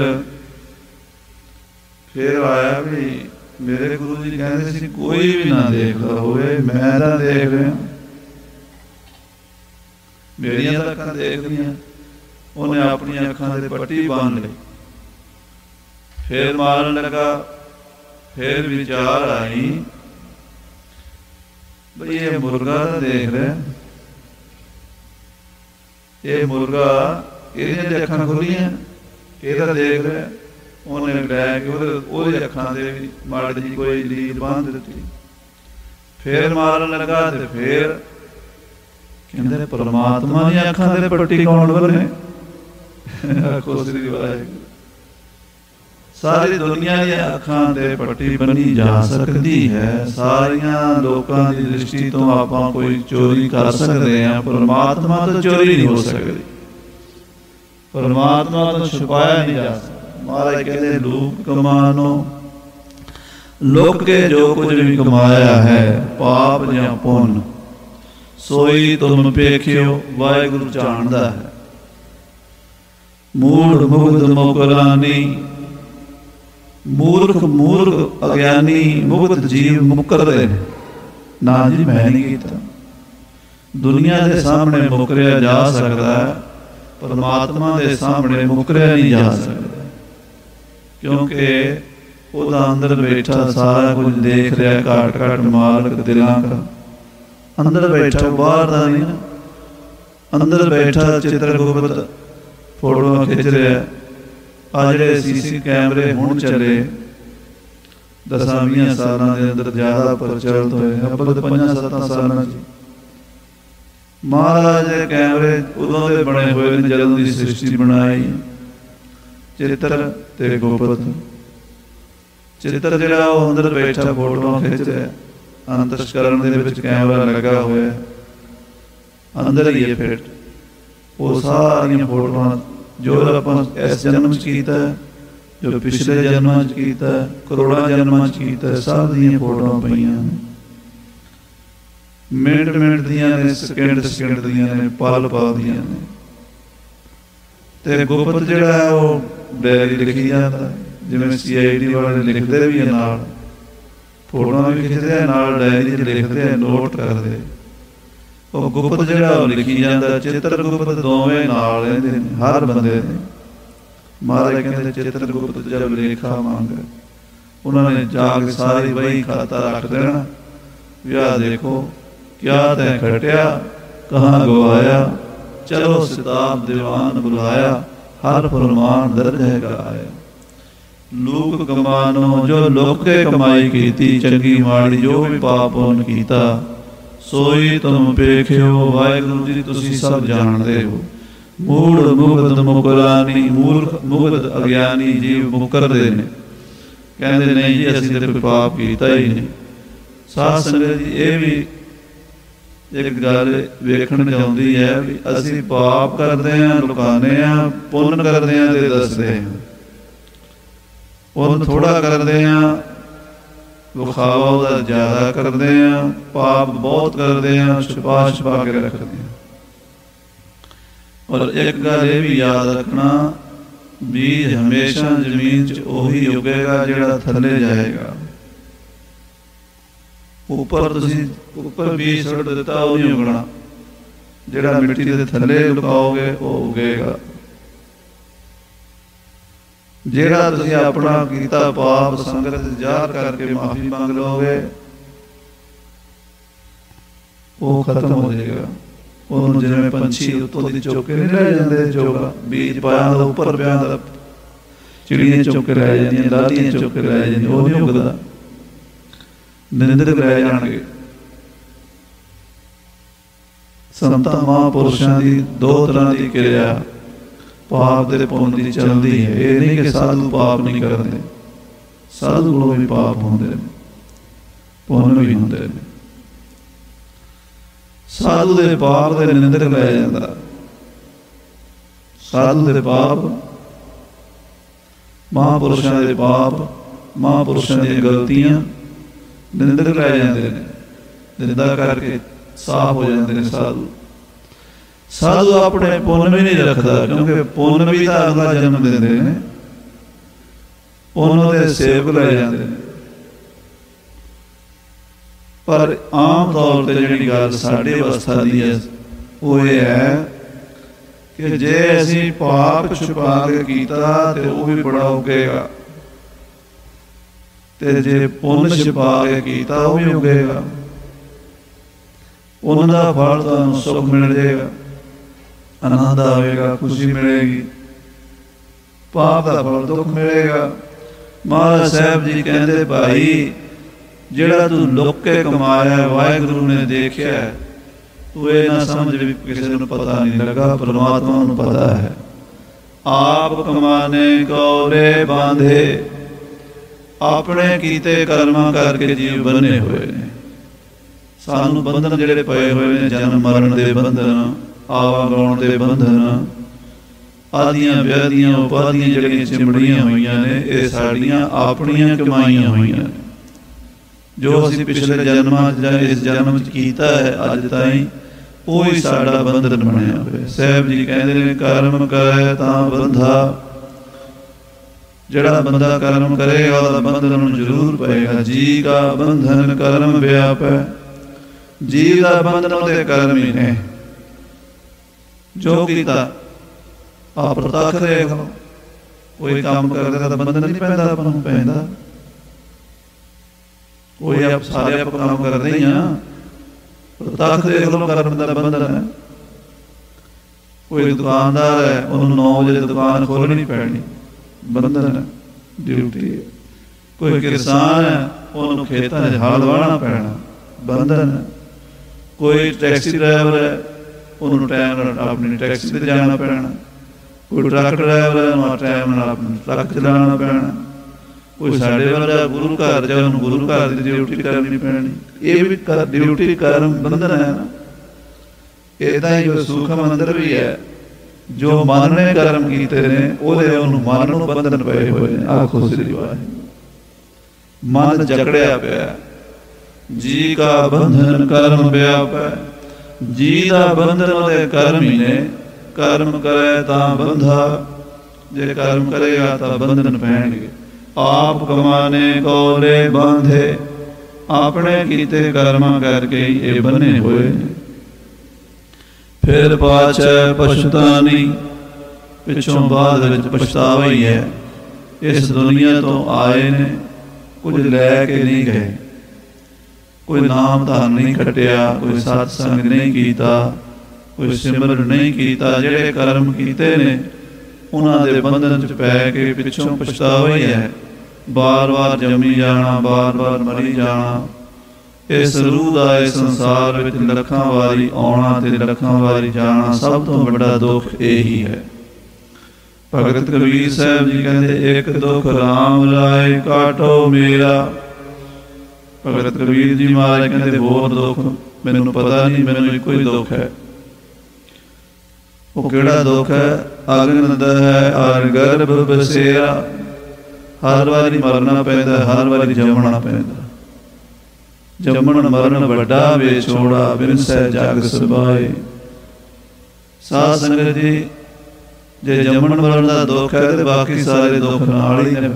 ਫਿਰ ਆਇਆ ਵੀ ਮੇਰੇ ਗੁਰੂ ਜੀ ਕਹਿੰਦੇ ਸੀ ਕੋਈ ਵੀ ਨਾ ਦੇਖਦਾ ਹੋਵੇ, ਮੈਂ ਤਾਂ ਦੇਖ ਰਿਹਾ, ਮੇਰੀਆਂ ਤਾਂ ਅੱਖਾਂ ਦੇਖਦੀਆਂ। ਉਹਨੇ ਆਪਣੀਆਂ ਅੱਖਾਂ ਦੇ ਪੱਟੀ ਬੰਨ੍ਹ ਲਈ, ਫਿਰ ਮਾਰਨ ਲੱਗਾ। ਫਿਰ ਵਿਚਾਰ ਆਈ ਬਈ ਇਹ ਮੁਰਗਾ ਤਾਂ ਦੇਖ ਰਿਹਾ, ਇਹ ਮੁਰਗਾ, ਇਹਦੀਆਂ ਅੱਖਾਂ ਖੁੱਲੀਆਂ, ਇਹ ਤਾਂ ਦੇਖ ਰਿਹਾ। ਉਹਨੇ ਲੈ ਕੇ ਉਹਦੇ ਅੱਖਾਂ ਦੇ ਵੀ ਮਾੜੀ ਜਿਹੀ ਕੋਈ ਲੀਡ ਬੰਨ੍ਹ ਦਿੱਤੀ। ਫਿਰ ਮਾਰਨ ਲੱਗਾ ਤੇ ਫਿਰ ਕਹਿੰਦੇ ਪਰਮਾਤਮਾ ਦੀਆਂ ਅੱਖਾਂ ਦੇ ਪੱਟੀ ਕੌਣ ਬੰਨੇ? ਆਖੋ ਸ੍ਰੀ ਵਾਹਿਗੁਰੂ। ਸਾਰੀ ਦੁਨੀਆ ਦੀਆਂ ਅੱਖਾਂ ਤੇ ਪੱਟੀ ਬੰਨੀ ਜਾ ਸਕਦੀ ਹੈ। ਸਾਰੀਆਂ ਲੋਕਾਂ ਦੀ ਦ੍ਰਿਸ਼ਟੀ ਤੋਂ ਆਪਾਂ ਕੋਈ ਚੋਰੀ ਕਰ ਸਕਦੇ ਹਾਂ, ਪਰਮਾਤਮਾ ਤੋਂ ਚੋਰੀ ਨਹੀਂ ਹੋ ਸਕਦੀ। ਪਰਮਾਤਮਾ ਤੋਂ ਛੁਪਾਇਆ ਨਹੀਂ ਜਾ ਸਕਦਾ। ਮਹਾਰਾਜ ਕਹਿੰਦੇ ਲੂਕ ਕਮਾਨੋ, ਲੁਕ ਕੇ ਜੋ ਕੁਝ ਵੀ ਕਮਾਇਆ ਹੈ, ਪਾਪ ਜਾਂ ਪੁੰਨ, ਸੋਈ ਤੁਮ ਪੇਖਿਓ, ਵਾਹਿਗੁਰੂ ਜਾਣਦਾ ਹੈ। ਮੂੜ ਮੁਗਧ ਮੁਕਰਾਨੀ, ਮੂਰਖ ਮੂਰਖ ਅਗਿਆਨੀ ਮੁਗਧ ਜੀਵ ਮੁਕਰਦੇ ਨੇ। ਨਾ ਜੀ ਮੈਂ ਨਹੀਂ ਕੀਤਾ। ਦੁਨੀਆ ਦੇ ਸਾਹਮਣੇ ਮੁਕਰਿਆ ਜਾ ਸਕਦਾ ਹੈ, ਪਰਮਾਤਮਾ ਦੇ ਸਾਹਮਣੇ ਮੁਕਰਿਆ ਨਹੀਂ ਜਾ ਸਕਦਾ। ਕਿਉਂਕਿ ਉਹਦਾ ਅੰਦਰ ਬੈਠਾ ਸਾਰਾ ਕੁਝ ਦੇਖ ਰਿਹਾ, ਘਾਟ ਘਾਟ ਮਾਲਕ ਦਿਲਾਂ ਦਾ। ਅੰਦਰ ਬੈਠਾ, ਬਾਹਰ ਦਾ ਨਹੀਂ ਨਾ। ਅੰਦਰ ਬੈਠਾ ਚਿੱਤਰਗੁਪਤ ਫੋਟੋਆਂ ਖਿੱਚ ਰਿਹਾ। ਆ ਜਿਹੜੇ CC ਕੈਮਰੇ ਹੁਣ ਚੱਲੇ 10-20 ਸਾਲਾਂ ਦੇ ਅੰਦਰ ਜ਼ਿਆਦਾ ਪ੍ਰਚਲਿਤ ਹੋਏ, ਆਪਾਂ 5-7 ਸਾਲਾਂ 'ਚ। ਮਹਾਰਾਜ ਦੇ ਕੈਮਰੇ ਉਦੋਂ ਦੇ ਬਣੇ ਹੋਏ ਨੇ ਜਦੋਂ ਦੀ ਸ੍ਰਿਸ਼ਟੀ ਬਣਾਈ। ਚਿੱਤਰ ਤੇ ਗੁਪਤ। ਚਿੱਤਰ ਜਿਹੜਾ ਉਹ ਅੰਦਰ ਬੈਠਾ ਫੋਟੋਆਂ ਖਿੱਚ ਰਿਹਾ, ਅੰਤਸ਼ਕਰਨ ਦੇ ਵਿੱਚ ਕੈਮਰਾ ਲੱਗਾ ਹੋਇਆ, ਅੰਦਰ ਹੀ ਹੈ ਫਿੱਟ। ਉਹ ਸਾਰੀਆਂ ਫੋਟੋਆਂ ਜੋ ਆਪਾਂ ਇਸ ਜਨਮ 'ਚ ਕੀਤਾ, ਜੋ ਪਿਛਲੇ ਜਨਮਾਂ 'ਚ ਕੀਤਾ, ਕਰੋੜਾਂ ਜਨਮਾਂ 'ਚ ਕੀਤਾ, ਸਭ ਦੀਆਂ ਫੋਟੋਆਂ ਪਈਆਂ ਨੇ। ਮਿੰਟ ਮਿੰਟ ਦੀਆਂ ਨੇ, ਸਕਿੰਟ ਸਕਿੰਟ ਦੀਆਂ ਨੇ, ਪਲ ਪਲ ਦੀਆਂ ਨੇ। ਤੇ ਗੁਪਤ ਜਿਹੜਾ ਹੈ ਉਹ ਡਾਇਰੀ ਲਿਖੀ ਜਾਂਦਾ, ਜਿਵੇਂ CID ਵਾਲੇ ਲਿਖਦੇ ਵੀ ਆ, ਨਾਲ ਫੋਟੋਆਂ ਵੀ ਖਿੱਚਦੇ ਆ, ਨਾਲ ਡਾਇਰੀ 'ਚ ਲਿਖਦੇ ਆ, ਨੋਟ ਕਰਦੇ। ਉਹ ਗੁਪਤ ਜਿਹੜਾ ਉਹ ਲਿਖੀ ਜਾਂਦਾ। ਚਿੱਤਰ ਗੁਪਤ ਦੋਵੇਂ ਨਾਲ ਰਹਿੰਦੇ ਨੇ ਹਰ ਬੰਦੇ ਦੇ। ਮਹਾਰਾਜ ਕਹਿੰਦੇ ਚਿੱਤਰ ਗੁਪਤ ਜਦ ਲੇਖਾ ਮੰਗ, ਉਹਨਾਂ ਨੇ ਜਾ ਕੇ ਸਾਰੀ ਵਹੀ ਖਾਤਾ ਰੱਖ ਦੇਣਾ। ਵਿਆਹ ਦੇਖੋ ਕਿਆ ਤੈਂ ਖਟਿਆ, ਕਹਾਂ ਗਵਾਇਆ, ਚਲੋ ਸਿਤਾਬ ਦੀਵਾਨ ਬੁਲਾਇਆ, ਹਰ ਫਰਮਾਨ ਦਰਜ ਹੈ ਗਾਇਆ। ਲੂਕ ਕਮਾਨੋ, ਜੋ ਲੁਕ ਕੇ ਕਮਾਈ ਕੀਤੀ, ਚੰਗੀ ਮਾੜੀ ਜੋ ਵੀ ਪਾਪ ਪੁੰਨ ਕੀਤਾ, ਸੋਈ ਤੁਮ ਪੇਖਿਓ। ਵਾਹਿਗੁਰੂ ਜੀ ਤੁਸੀਂ ਸਭ ਜਾਣਦੇ ਹੋ। ਮੂੜ ਮੁਗਧ ਮੁਕਰਾਨੀ, ਮੂਰਖ ਮੁਗਧ ਅਗਿਆਨੀ ਜੀਵ ਮੁਕਰਦੇ ਨੇ, ਕਹਿੰਦੇ ਨਹੀਂ ਜੀ ਅਸੀਂ ਤਾਂ ਕੋਈ ਪਾਪ ਕੀਤਾ ਹੀ ਨਹੀਂ। ਸਾਧ ਸੰਗਤ ਜੀ ਇਹ ਵੀ ਇੱਕ ਗੱਲ ਵੇਖਣ ਚਾਹੁੰਦੀ ਹੈ ਵੀ ਅਸੀਂ ਪਾਪ ਕਰਦੇ ਹਾਂ, ਲੁਕਾਉਂਦੇ ਹਾਂ, ਪੁੰਨ ਕਰਦੇ ਹਾਂ ਤੇ ਦੱਸਦੇ ਹਾਂ। ਪੁੰਨ ਥੋੜ੍ਹਾ ਕਰਦੇ ਹਾਂ, ਵਿਖਾਵਾ ਉਹਦਾ ਜ਼ਿਆਦਾ ਕਰਦੇ ਹਾਂ, ਪਾਪ ਬਹੁਤ ਕਰਦੇ ਹਾਂ, ਛੁਪਾ ਛੁਪਾ ਕੇ ਰੱਖਦੇ ਹਾਂ। ਔਰ ਇੱਕ ਗੱਲ ਇਹ ਵੀ ਯਾਦ ਰੱਖਣਾ, ਬੀਜ ਹਮੇਸ਼ਾ ਜ਼ਮੀਨ 'ਚ ਉਹੀ ਉੱਗੇਗਾ ਜਿਹੜਾ ਥੱਲੇ ਜਾਏਗਾ। ਉੱਪਰ ਤੁਸੀਂ ਉੱਪਰ ਬੀਜ ਸੁੱਟ ਦਿੱਤਾ ਉਹ ਨਹੀਂ ਉੱਗਣਾ, ਜਿਹੜਾ ਮਿੱਟੀ ਦੇ ਥੱਲੇ ਲੁਕਾਓਗੇ ਉਹ ਉੱਗੇਗਾ। ਜਿਹੜਾ ਤੁਸੀਂ ਆਪਣਾ ਕੀਤਾ ਪਾਪ ਸੰਗਤ ਜ਼ਾਹਰ ਕਰਕੇ ਮਾਫੀ ਮੰਗ ਲਓਗੇ ਉਹ ਖਤਮ ਹੋ ਜਾਏਗਾ। ਉਹਨੂੰ ਜਿਵੇਂ ਪੰਛੀ ਉੱਤੋਂ ਦੀ ਚੁੱਕ ਕੇ ਨਹੀਂ ਲੈ ਜਾਂਦੇ, ਚੋਗਾ ਬੀਜ ਪਾਇਆ ਦਾ ਉੱਪਰ ਪਿਆ ਦਾ ਚਿੜੀਆਂ ਚੁੱਕ ਕੇ ਲੈ ਜਾਂਦੀਆਂ, ਲਾਲੀਆਂ ਚੁੱਕ ਕੇ ਲੈ ਜਾਂਦੀਆਂ, ਉਹ ਨਹੀਂ ਉੱਗਦਾ, ਨਿੰਦਕ ਲੈ ਜਾਣਗੇ। ਸੰਤਾਂ ਮਹਾਂਪੁਰਸ਼ਾਂ ਦੀ ਦੋ ਤਰ੍ਹਾਂ ਦੀ ਕਿਰਿਆ ਪਾਪ ਦੇ ਪੁੰਨ ਦੀ ਚੱਲਦੀ ਹੈ। ਇਹ ਨਹੀਂ ਕਿ ਸਾਧੂ ਪਾਪ ਨਹੀਂ ਕਰਦੇ, ਸਾਧੂ ਕੋਲੋਂ ਵੀ ਪਾਪ ਹੁੰਦੇ ਨੇ, ਪੁੰਨ ਵੀ ਹੁੰਦੇ ਨੇ। ਸਾਧੂ ਦੇ ਪਾਪ ਦੇ ਨਿੰਦਕ ਲੈ ਜਾਂਦਾ, ਸਾਧੂ ਦੇ ਪਾਪ, ਮਹਾਂਪੁਰਸ਼ਾਂ ਦੇ ਪਾਪ, ਮਹਾਂਪੁਰਸ਼ਾਂ ਦੀਆਂ ਗਲਤੀਆਂ ਨਿੰਦਕ ਲੈ ਜਾਂਦੇ ਨੇ, ਨਿੰਦਾ ਕਰਕੇ ਸਾਫ਼ ਹੋ ਜਾਂਦੇ ਨੇ ਸਾਧੂ। ਸਾਧੂ ਆਪਣੇ ਪੁੰਨ ਵੀ ਨਹੀਂ ਰੱਖਦਾ, ਕਿਉਂਕਿ ਪੁੰਨ ਵੀ ਤਾਂ ਅਗਲਾ ਜਨਮ ਦਿੰਦੇ ਨੇ, ਪੁੰਨ ਦੇ ਸੇਵਕ ਲੈ ਜਾਂਦੇ ਨੇ। ਪਰ ਆਮ ਤੌਰ 'ਤੇ ਜਿਹੜੀ ਗੱਲ ਸਾਡੀ ਅਵਸਥਾ ਦੀ ਹੈ ਉਹ ਇਹ ਹੈ ਕਿ ਜੇ ਅਸੀਂ ਪਾਪ ਛੁਪਾ ਕੇ ਕੀਤਾ ਤੇ ਉਹ ਵੀ ਬੜਾ ਉੱਗੇਗਾ, ਤੇ ਜੇ ਪੁੰਨ ਛੁਪਾ ਕੇ ਕੀਤਾ ਉਹ ਵੀ ਉੱਗੇਗਾ। ਪੁੰਨ ਦਾ ਫਲ ਤੁਹਾਨੂੰ ਸੁੱਖ ਮਿਲ ਜਾਏਗਾ, ਆਨੰਦ ਆਵੇਗਾ, ਖੁਸ਼ੀ ਮਿਲੇਗੀ। ਪਾਪ ਦਾ ਫਲ ਦੁੱਖ ਮਿਲੇਗਾ। ਮਹਾਰਾਜ ਸਾਹਿਬ ਜੀ ਕਹਿੰਦੇ ਭਾਈ ਜਿਹੜਾ ਤੂੰ ਲੁੱਕ ਕੇ ਕਮਾਇਆ ਵਾਹਿਗੁਰੂ ਨੇ ਦੇਖਿਆ, ਤੂੰ ਇਹ ਨਾ ਸਮਝ ਵੀ ਕਿਸੇ ਨੂੰ ਪਤਾ ਨਹੀਂ ਲੱਗਾ, ਪਰਮਾਤਮਾ ਨੂੰ ਪਤਾ ਹੈ। ਆਪ ਕਮਾਨੇ ਕੌਰੇ ਬਾਂਧੇ, ਆਪਣੇ ਕੀਤੇ ਕਰਮਾਂ ਕਰਕੇ ਜੀਵ ਬੰਨੇ ਹੋਏ ਨੇ। ਸਾਨੂੰ ਬੰਧਨ ਜਿਹੜੇ ਪਏ ਹੋਏ ਨੇ, ਜਨਮ ਮਰਨ ਦੇ ਬੰਧਨ, ਆਵਾਗਾਉਣ ਦੇ ਬੰਧਨ, ਆਦੀਆਂ ਵਿਆਦੀਆਂ ਉਪਾਧੀਆਂ ਜਿਹੜੀਆਂ ਚਿੰਬੜੀਆਂ ਹੋਈਆਂ ਨੇ, ਇਹ ਸਾਡੀਆਂ ਆਪਣੀਆਂ ਕਮਾਈਆਂ ਹੋਈਆਂ ਨੇ, ਜੋ ਅਸੀਂ ਪਿਛਲੇ ਜਨਮਾਂ ਜਾਂ ਇਸ ਜਨਮ 'ਚ ਕੀਤਾ ਹੈ ਅੱਜ ਤਾਈਂ, ਉਹੀ ਸਾਡਾ ਬੰਧਨ ਬਣਿਆ ਹੋਇਆ। ਸਾਹਿਬ ਜੀ ਕਹਿੰਦੇ ਨੇ ਕਰਮ ਕਰੇ ਤਾਂ ਬੰਧਾ, ਜਿਹੜਾ ਬੰਦਾ ਕਰਮ ਕਰੇਗਾ ਉਹਦਾ ਬੰਧਨ ਨੂੰ ਜ਼ਰੂਰ ਪਏਗਾ। ਜੀ ਕਾ ਬੰਧਨ ਕਰਮ ਵਿਆਪੈ, ਜੀਵ ਦਾ ਬੰਧਨ ਉਹਦੇ ਕਰਮ ਹੀ ਨੇ, ਜੋ ਕੀਤਾ ਆਪ ਪ੍ਰਤੱਖ ਦੇਖ ਲਓ। ਕੋਈ ਕੰਮ ਕਰਦਾ ਤਾਂ ਬੰਧਨ ਨਹੀਂ ਪੈਂਦਾ, ਆਪਾਂ ਨੂੰ ਪੈਂਦਾ। ਕੋਈ ਆਪ ਸਾਰੇ ਆਪ ਕੰਮ ਕਰਦੇ ਹੀ ਆ, ਪ੍ਰਤੱਖ ਦੇਖ ਲਓ ਕਰਮ ਦਾ ਬੰਧਨ ਹੈ। ਕੋਈ ਦੁਕਾਨਦਾਰ ਹੈ, ਉਹਨੂੰ 9 ਵਜੇ ਦੁਕਾਨ ਖੋਲਣੀ ਪੈਣੀ, ਬੰਧਨ ਹੈ, ਡਿਊਟੀ ਹੈ। ਕੋਈ ਕਿਸਾਨ ਹੈ, ਉਹਨੂੰ ਖੇਤਾਂ 'ਚ ਹਲ ਵਾਹਣਾ ਪੈਣਾ, ਬੰਧਨ ਹੈ। ਕੋਈ ਟੈਕਸੀ ਡਰਾਈਵਰ ਹੈ, ਉਹਨੂੰ ਟਾਈਮ ਨਾਲ ਆਪਣੀ ਟੈਕਸੀ 'ਤੇ ਜਾਣਾ ਪੈਣਾ। ਕੋਈ ਟਰੱਕ ਡਰਾਈਵਰ ਹੈ, ਉਹਨੂੰ ਟਾਈਮ ਨਾਲ ਆਪਣੀ ਟਰੱਕ ਚਲਾਉਣਾ ਪੈਣਾ। ਕੋਈ ਸਾਡੇ ਵਰਗਾ ਗੁਰੂ ਘਰ ਜਾ, ਉਹਨੂੰ ਗੁਰੂ ਘਰ ਦੀ ਡਿਊਟੀ ਕਰਨੀ ਪੈਣੀ। ਇਹ ਵੀ ਡਿਊਟੀ ਕਰਮ ਬੰਧਨ ਹੈ ਨਾ। ਇੱਦਾਂ ਹੀ ਜੋ ਸੂਖਮ ਅੰਦਰ ਵੀ ਹੈ, ਜੋ ਮਨ ਨੇ ਕਰਮ ਕੀਤੇ ਨੇ ਉਹਦੇ ਉਹਨੂੰ ਮਨ ਨੂੰ ਬੰਧਨ ਪਏ ਹੋਏ ਨੇ। ਆਖੋ ਸ੍ਰੀ ਵਾਹਿਗੁਰੂ। ਮਨ ਜਕੜਿਆ ਪਿਆ। ਜੀ ਕਾ ਬੰਧਨ ਕਰਮ ਵਿਆਪੈ, ਜੀ ਦਾ ਬੰਧਨ ਉਹਦੇ ਕਰਮ ਹੀ ਨੇ। ਕਰਮ ਕਰੇ ਤਾਂ ਬੰਧਾ, ਜੇ ਕਰਮ ਕਰੇਗਾ ਤਾਂ ਬੰਧਨ ਪੈਣਗੇ। ਆਪ ਕਮਾਨੇ ਕੌਰੇ ਬਾਂਧੇ, ਆਪਣੇ ਕੀਤੇ ਕਰਮਾਂ ਕਰਕੇ ਹੀ ਇਹ ਬੰਨੇ ਹੋਏ ਨੇ। ਫਿਰ ਪਾਛੈ ਪਛਤਾਨੀ, ਪਿੱਛੋਂ ਬਾਅਦ ਵਿੱਚ ਪਛਤਾਵਾ ਹੀ ਹੈ। ਇਸ ਦੁਨੀਆ ਤੋਂ ਆਏ ਨੇ, ਕੁਝ ਲੈ ਕੇ ਨਹੀਂ ਗਏ। ਕੋਈ ਨਾਮ ਧਨ ਨਹੀਂ ਖੱਟਿਆ, ਕੋਈ ਸਤ ਸੰਗ ਨਹੀਂ ਕੀਤਾ, ਕੋਈ ਸਿਮਰਨ ਨਹੀਂ ਕੀਤਾ। ਜਿਹੜੇ ਕਰਮ ਕੀਤੇ ਨੇ ਉਹਨਾਂ ਦੇ ਬੰਧਨ 'ਚ ਪੈ ਕੇ ਪਿੱਛੋਂ ਪਛਤਾਵਾ ਹੀ ਹੈ। ਬਾਰ ਬਾਰ ਜੰਮੀ ਜਾਣਾ, ਬਾਰ ਬਾਰ ਮਰੀ ਜਾਣਾ। ਇਸ ਰੂਹ ਦਾ ਇਸ ਸੰਸਾਰ ਵਿੱਚ ਲੱਖਾਂ ਵਾਰੀ ਆਉਣਾ ਤੇ ਲੱਖਾਂ ਵਾਰੀ ਜਾਣਾ, ਸਭ ਤੋਂ ਵੱਡਾ ਦੁੱਖ ਇਹੀ ਹੈ। ਭਗਤ ਕਬੀਰ ਸਾਹਿਬ ਜੀ ਕਹਿੰਦੇ, ਇੱਕ ਦੁੱਖ ਰਾਮ ਰਾਏ ਕਾਟੋ ਮੇਰਾ। ਭਗਤ ਕਬੀਰ ਜੀ ਮਹਾਰਾਜ ਕਹਿੰਦੇ, ਹੋਰ ਦੁੱਖ ਮੈਨੂੰ ਪਤਾ ਨਹੀਂ, ਮੈਨੂੰ ਇੱਕੋ ਹੀ ਦੁੱਖ ਹੈ। ਉਹ ਕਿਹੜਾ ਦੁੱਖ ਹੈ? ਅਗਨ ਦਹਿ ਅਰ ਗਰਭ ਬਸੇਰਾ। ਹਰ ਵਾਰੀ ਮਰਨਾ ਪੈਂਦਾ, ਹਰ ਵਾਰੀ ਜੰਮਣਾ ਪੈਂਦਾ। ਜੰਮਣ ਮਰਨ ਵੱਡਾ ਵਿਛੋੜਾ, ਬਿਨਸੈ ਜਗ ਸਬਾਏ। ਸਾਧ ਸੰਗਤ ਜੀ, ਜੇ ਜੰਮਣ ਮਰਨ ਦਾ ਦੁੱਖ ਹੈ ਤੇ ਬਾਕੀ ਸਾਰੇ ਦੁੱਖ ਨਾਲ ਹੀ ਨੇ।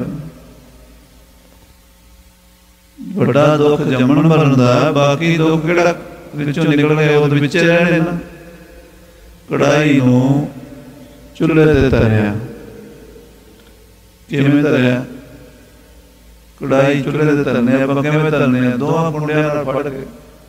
ਵੱਡਾ ਦੁੱਖ ਜੰਮਣ ਮਰਨ ਦਾ, ਬਾਕੀ ਦੁੱਖ ਕਿਹੜਾ ਵਿੱਚੋਂ ਨਿਕਲ ਗਏ, ਉਹਦੇ ਵਿੱਚ ਰਹਿਣੇ ਨਾ। ਕੜਾਈ ਨੂੰ ਚੁੱਲ੍ਹੇ ਤੇ ਧਰਿਆ, ਕਿਵੇਂ ਧਰਿਆ? ਕੜਾਈ ਚੁੱਲ੍ਹੇ ਤੇ ਧਰਨੇ ਆਪਾਂ ਕਿਵੇਂ ਧਰਨੇ ਆ? ਦੋਹਾਂ ਕੁੰਡਿਆਂ ਨਾਲ ਫੜ ਕੇ।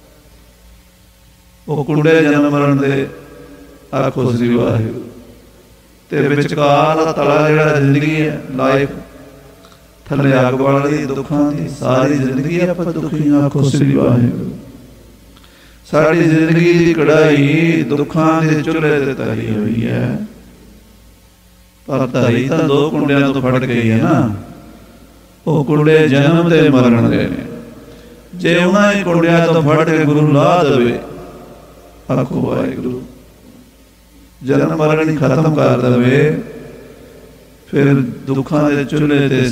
ਉਹ ਕੁੰਡੇ ਜਨਮ ਮਰਨ ਦੇ, ਆਖੋ ਸ੍ਰੀ ਵਾਹਿਗੁਰੂ। ਤੇ ਵਿਚਕਾਰ ਦਾ ਤਲਾ ਜਿਹੜਾ ਜ਼ਿੰਦਗੀ ਹੈ, ਲਾਈਫ, ਥੱਲੇ ਅੱਗ ਵਾਲੀ ਦੁੱਖਾਂ ਦੀ ਸਾਰੀ ਜ਼ਿੰਦਗੀ ਆਪਾਂ ਦੁਖੀ, ਆਖੋ ਸ੍ਰੀ ਵਾਹਿਗੁਰੂ। ਸਾਡੀ ਜ਼ਿੰਦਗੀ ਦੀ ਕੜਾਈ ਦੁੱਖਾਂ ਦੇ ਚੁੱਲ੍ਹੇ ਤੇ ਧਰੀ ਹੋਈ ਹੈ, ਪਰ ਧਰੀ ਤਾਂ ਦੋ ਕੁੰਡਿਆਂ ਤੋਂ ਫੜ ਕੇ ਹੀ ਹੈ ਨਾ। ਉਹ ਕੁੰਡੇ ਜਨਮ ਦੇ ਮਰਨ ਦੇ ਨੇ। ਜੇ ਉਹਨਾਂ ਹੀ ਕੁੰਡਿਆਂ ਤੋਂ ਫੜ ਕੇ ਗੁਰੂ ਲਾ ਦੇਵੇ, ਆਖੋ ਵਾਹਿਗੁਰੂ, ਜਨਮ ਮਰਨ ਹੀ ਖਤਮ ਕਰ ਦੇਵੇ, ਫਿਰ ਦੁੱਖਾਂ ਦੇ ਚੁੱਲ੍ਹੇ ਤੇ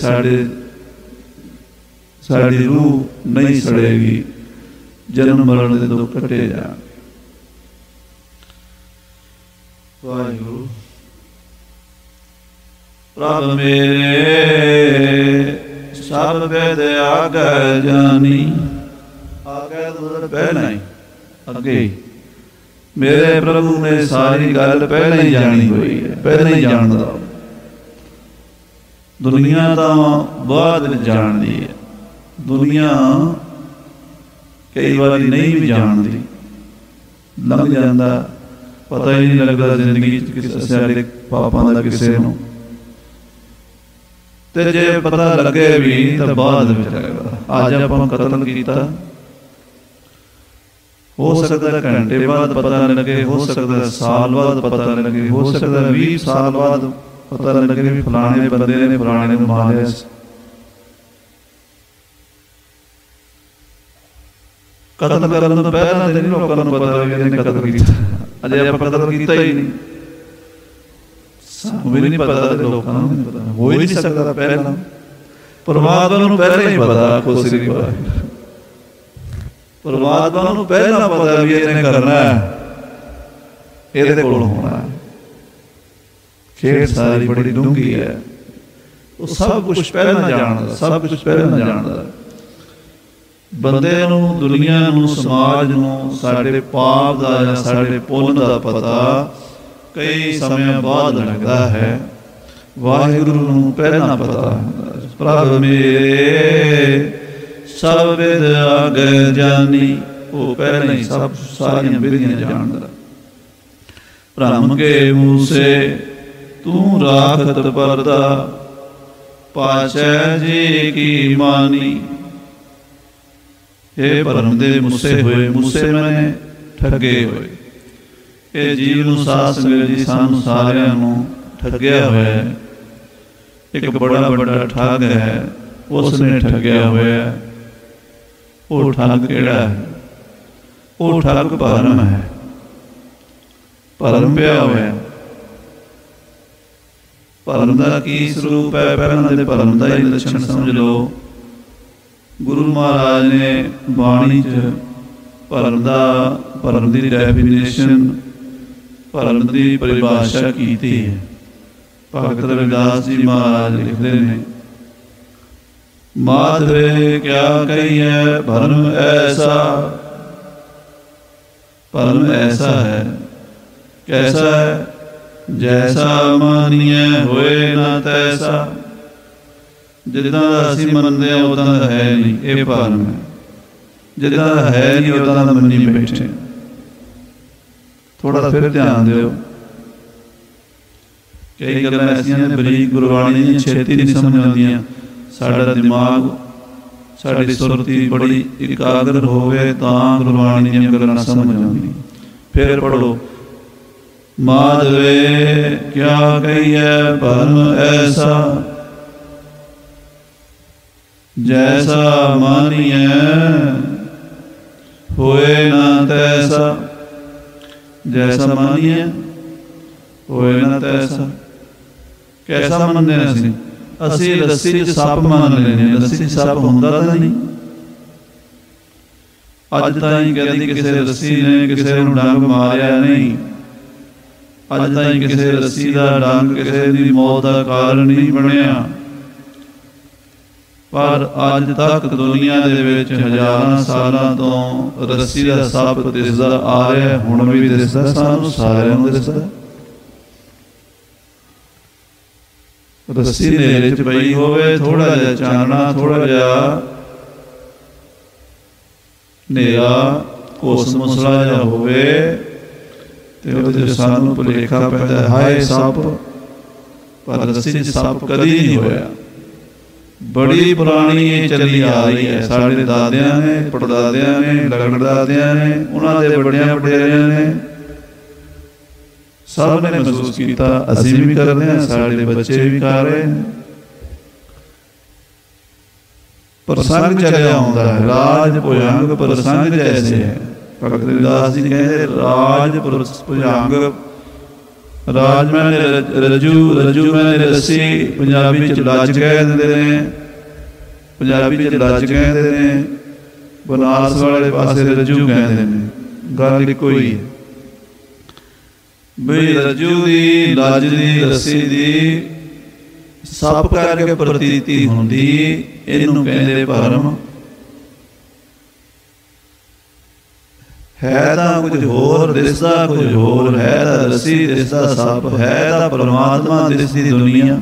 ਸਾਡੀ ਰੂਹ ਨਹੀਂ ਸੜੇਗੀ। ਜਨਮ ਮਰਨ ਦੇ ਦੁੱਖ ਕੱਟੇ ਜਾਣ। ਵਾਹਿਗੁਰੂ। ਪ੍ਰਭ ਮੇਰੇ ਸਭ ਵੇਦ ਆਗੈ ਜਾਨੀ। ਆਗੈ ਤੋਂ ਪਹਿਲਾਂ ਹੀ, ਅੱਗੇ ਹੀ। ਮੇਰੇ ਪ੍ਰਭੂ ਨੇ ਸਾਰੀ ਗੱਲ ਪਹਿਲਾਂ ਹੀ ਜਾਣੀ ਹੋਈ ਹੈ, ਪਹਿਲਾਂ ਹੀ ਜਾਣਦਾ। ਦੁਨੀਆ ਤਾਂ ਬਾਅਦ ਵਿੱਚ ਜਾਣਦੀ ਹੈ। ਦੁਨੀਆ ਕਈ ਵਾਰੀ ਨਹੀਂ ਵੀ ਜਾਣਦੀ, ਲੰਘ ਜਾਂਦਾ, ਪਤਾ ਹੀ ਨਹੀਂ ਲੱਗਦਾ ਜ਼ਿੰਦਗੀ ਚ ਸਾਡੇ ਪਾਪਾਂ ਦਾ ਕਿਸੇ ਨੂੰ। ਤੇ ਜੇ ਪਤਾ ਲੱਗੇ ਵੀ ਤਾਂ ਬਾਅਦ ਵਿੱਚ ਲੱਗਦਾ। ਅੱਜ ਆਪਾਂ ਕਤਲ ਕੀਤਾ, ਹੋ ਸਕਦਾ ਘੰਟੇ ਬਾਅਦ ਪਤਾ ਲੱਗੇ, ਹੋ ਸਕਦਾ ਸਾਲ ਬਾਅਦ ਪਤਾ ਲੱਗੇ, ਹੋ ਸਕਦਾ 20 ਸਾਲ ਬਾਅਦ ਪਤਾ ਲੱਗੇ ਵੀ ਫਲਾਣੇ ਬੰਦੇ ਨੇ ਫਲਾਣੇ ਨੂੰ ਮਾਰਿਆ ਸੀ। ਕਤਲ ਕਰਨ ਤੋਂ ਪਹਿਲਾਂ ਤੇ ਨਹੀਂ ਲੋਕਾਂ ਨੂੰ ਪਤਾ ਵੀ ਇਹਨੇ ਕਤਲ ਕੀਤਾ। ਅਜੇ ਆਪਾਂ ਕਤਲ ਕੀਤਾ ਹੀ ਨਹੀਂ, ਸਾਨੂੰ ਵੀ ਨਹੀਂ ਪਤਾ, ਲੋਕਾਂ ਨੂੰ ਨਹੀਂ ਪਤਾ, ਹੋ ਹੀ ਨਹੀਂ ਸਕਦਾ ਪਹਿਲਾਂ। ਪਰਮਾਤਮਾ ਨੂੰ ਪਹਿਲਾਂ ਹੀ ਪਤਾ, ਆਖੋ ਸ੍ਰੀ ਵਾਹਿਗੁਰੂ। ਪਰਮਾਤਮਾ ਨੂੰ ਪਹਿਲਾਂ ਪਤਾ ਵੀ ਇਹਨੇ ਕਰਨਾ, ਇਹਦੇ ਕੋਲ ਹੋਣਾ। ਖੇਡ ਸਾਰੀ ਬੜੀ ਡੂੰਘੀ ਹੈ। ਉਹ ਸਭ ਕੁਛ ਪਹਿਲਾਂ ਜਾਣਦਾ, ਸਭ ਕੁਛ ਪਹਿਲਾਂ ਜਾਣਦਾ। ਬੰਦੇ ਨੂੰ, ਦੁਨੀਆ ਨੂੰ, ਸਮਾਜ ਨੂੰ ਸਾਡੇ ਪਾਪ ਦਾ ਜਾਂ ਸਾਡੇ ਪੁੰਨ ਦਾ ਪਤਾ ਕਈ ਸਮੇਂ ਬਾਅਦ ਲੱਗਦਾ ਹੈ। ਵਾਹਿਗੁਰੂ ਨੂੰ ਪਹਿਲਾਂ ਪਤਾ ਹੁੰਦਾ। ਪ੍ਰਭ ਮੇਰੇ ਸਭ ਵਿਦ ਆਗੈ ਜਾਨੀ। ਉਹ ਪਹਿਲਾਂ ਹੀ ਸਭ ਸਾਰੀਆਂ ਵਿਧੀਆਂ ਜਾਣਦਾ। ਭ੍ਰਮ ਕੇ ਮੂਸੇ ਤੂੰ ਰਾਖਤ ਪਰਦਾ, ਪਾਸ਼ੈ ਜੀ ਕੀ ਮਾਨੀ। ਇਹ ਭਰਮ ਦੇ ਮੂਸੇ ਹੋਏ, ਮੂਸੇ ਮੈਨੇ ਠੱਗੇ ਹੋਏ। ਇਹ ਜੀਵ ਨੂੰ, ਸਾਧ ਸੰਗਤ ਜੀ, ਸਾਨੂੰ ਸਾਰਿਆਂ ਨੂੰ ਠੱਗਿਆ ਹੋਇਆ। ਇੱਕ ਬੜਾ ਵੱਡਾ ਠੱਗ ਹੈ, ਉਸ ਨੇ ਠੱਗਿਆ ਹੋਇਆ। ਉਹ ਠੱਗ ਕਿਹੜਾ ਹੈ? ਉਹ ਠੱਗ ਭਰਮ ਹੈ। ਭਰਮ ਪਿਆ ਹੋਇਆ। ਭਰਮ ਦਾ ਕੀ ਸਰੂਪ ਹੈ? ਪਹਿਲਾਂ ਦੇ ਭਰਮ ਦਾ ਹੀ ਲੱਛਣ ਸਮਝ ਲਓ। ਗੁਰੂ ਮਹਾਰਾਜ ਨੇ ਬਾਣੀ 'ਚ ਭਰਮ ਦੀ ਡੈਫੀਨੇਸ਼ਨ, ਭਰਮ ਦੀ ਪਰਿਭਾਸ਼ਾ ਕੀਤੀ ਹੈ। ਭਗਤ ਰਵਿਦਾਸ ਜੀ ਮਹਾਰਾਜ ਲਿਖਦੇ ਨੇ, ਮਾਧਵੇ ਕਿਆ ਕਹੀਏ ਭਰਮ ਐਸਾ। ਭਰਮ ਐਸਾ ਹੈ, ਕੈਸਾ ਹੈ? ਜੈਸਾ ਮਾਨੀਏ ਹੋਏ ਨਾ ਤੈਸਾ। ਜਿੱਦਾਂ ਦਾ ਅਸੀਂ ਮੰਨਦੇ ਹਾਂ ਉੱਦਾਂ ਦਾ ਹੈ ਨਹੀਂ, ਇਹ ਭਰਮ ਹੈ। ਜਿੱਦਾਂ ਦਾ ਹੈ ਨਹੀਂ ਉੱਦਾਂ ਦਾ ਮੰਨੀ ਬੈਠੇ। ਥੋੜਾ ਫਿਰ ਧਿਆਨ ਦਿਓ। ਕਈ ਗੱਲਾਂ ਐਸੀਆਂ ਨੇ ਬਰੀਕ ਗੁਰਬਾਣੀ ਦੀਆਂ ਛੇਤੀ ਨਹੀਂ ਸਮਝ ਆਉਂਦੀਆਂ। ਸਾਡਾ ਦਿਮਾਗ, ਸਾਡੀ ਸੁਰਤੀ ਬੜੀ ਇਕਾਗਰ ਹੋਵੇ ਤਾਂ ਗੁਰਬਾਣੀ ਦੀਆਂ ਗੱਲਾਂ ਸਮਝ ਆਉਂਦੀਆਂ। ਫਿਰ ਪੜ੍ਹੋ, ਮਾਧਵੇ ਕਿਆ ਕਹੀਐ ਭਰਮ ਐਸਾ, ਜੈਸਾ ਮਾਨੀਐ ਹੋਏ ਨਾ ਤੈਸਾ। ਜੈਸਾ ਮਾਨੀਐ ਹੋਏ ਨਾ ਤੈਸਾ। ਕੈਸਾ ਮੰਨਦੇ ਹਾਂ ਅਸੀਂ? ਅਸੀਂ ਰੱਸੀ 'ਚ ਸੱਪ ਮੰਨ ਲੈਂਦੇ ਹਾਂ। ਰੱਸੀ 'ਚ ਸੱਪ ਹੁੰਦਾ ਤਾਂ ਨਹੀਂ। ਅੱਜ ਤਾਈਂ ਕਦੀ ਕਿਸੇ ਰੱਸੀ ਨੇ ਕਿਸੇ ਨੂੰ ਡੰਗ ਮਾਰਿਆ ਨਹੀਂ। ਅੱਜ ਤਾਈਂ ਕਿਸੇ ਰੱਸੀ ਦਾ ਡੰਗ ਕਿਸੇ ਦੀ ਮੌਤ ਦਾ ਕਾਰਨ ਨਹੀਂ ਬਣਿਆ। ਪਰ ਅੱਜ ਤੱਕ ਦੁਨੀਆ ਦੇ ਵਿੱਚ ਹਜ਼ਾਰਾਂ ਸਾਲਾਂ ਤੋਂ ਰੱਸੀ ਦਾ ਸੱਪ ਦਿਸਦਾ ਆ ਰਿਹਾ। ਹੁਣ ਵੀ ਦਿਸਦਾ, ਸਾਨੂੰ ਸਾਰਿਆਂ ਨੂੰ ਦਿਸਦਾ। ਰੱਸੀ ਨੇਰੇ 'ਚ ਪਈ ਹੋਵੇ, ਥੋੜਾ ਜਿਹਾ ਚਾਨਣਾ, ਥੋੜਾ ਜਿਹਾ ਹਨੇਰਾ ਘੋਸ ਮੁਸਲਾ ਜਿਹਾ ਹੋਵੇ ਤੇ ਉਹਦੇ 'ਚ ਸਾਨੂੰ ਭੁਲੇਖਾ ਪੈਂਦਾ, ਹਾਏ ਸੱਪ। ਪਰ ਰੱਸੀ 'ਚ ਸੱਪ ਕਦੀ ਨਹੀਂ ਹੋਇਆ। ਬੜੀ ਪੁਰਾਣੀ ਇਹ ਚੱਲੀ ਆ ਰਹੀ ਹੈ। ਸਾਡੇ ਦਾਦਿਆਂ ਨੇ, ਪੜਦਾਦਿਆਂ ਨੇ, ਲੜਦਾਦਿਆਂ ਨੇ, ਉਹਨਾਂ ਦੇ ਵੱਡਿਆਂ ਵਡੇਰਿਆਂ ਨੇ, ਸਭ ਨੇ ਮਹਿਸੂਸ ਕੀਤਾ। ਅਸੀਂ ਵੀ ਕਰਦੇ ਹਾਂ, ਸਾਡੇ ਬੱਚੇ ਵੀ ਕਰ ਰਹੇ ਨੇ। ਪ੍ਰਸੰਗ ਚੱਲਿਆ ਆਉਂਦਾ ਹੈ, ਰਾਜ ਭੁਜੰਗ ਪ੍ਰਸੰਗ ਜੈਸੇ ਹੈ। ਭਗਤ ਰਵਿਦਾਸ ਜੀ ਕਹਿੰਦੇ ਰਾਜ ਭੁਜੰਗ, ਰਾਜ ਮੈਨੇ ਰਜੂ, ਰਜੂ ਮੈਨੇ ਰੱਸੀ। ਪੰਜਾਬੀ 'ਚ ਲੱਜ ਕਹਿ ਦਿੰਦੇ ਨੇ, ਪੰਜਾਬੀ 'ਚ ਲੱਜ ਕਹਿੰਦੇ ਨੇ, ਬਨਾਰਸ ਵਾਲੇ ਪਾਸੇ ਰਜੂ ਕਹਿੰਦੇ ਨੇ। ਗੱਲ ਇੱਕੋ ਹੀ ਹੈ ਬਈ ਰਜੂ ਦੀ, ਲੱਜ ਦੀ, ਰੱਸੀ ਦੀ ਸੱਪ ਕਰਕੇ ਪ੍ਰਤੀਤੀ ਹੁੰਦੀ, ਇਹਨੂੰ ਕਹਿੰਦੇ ਭਰਮ। ਹੈ ਤਾਂ ਕੁਝ ਹੋਰ, ਦਿਸਦਾ ਕੁਝ ਹੋਰ। ਹੈ ਤਾਂ ਰੱਸੀ, ਦਿਸਦਾ ਸੱਪ। ਹੈ ਤਾਂ ਪਰਮਾਤਮਾ, ਦਿਸਦੀ ਦੁਨੀਆ।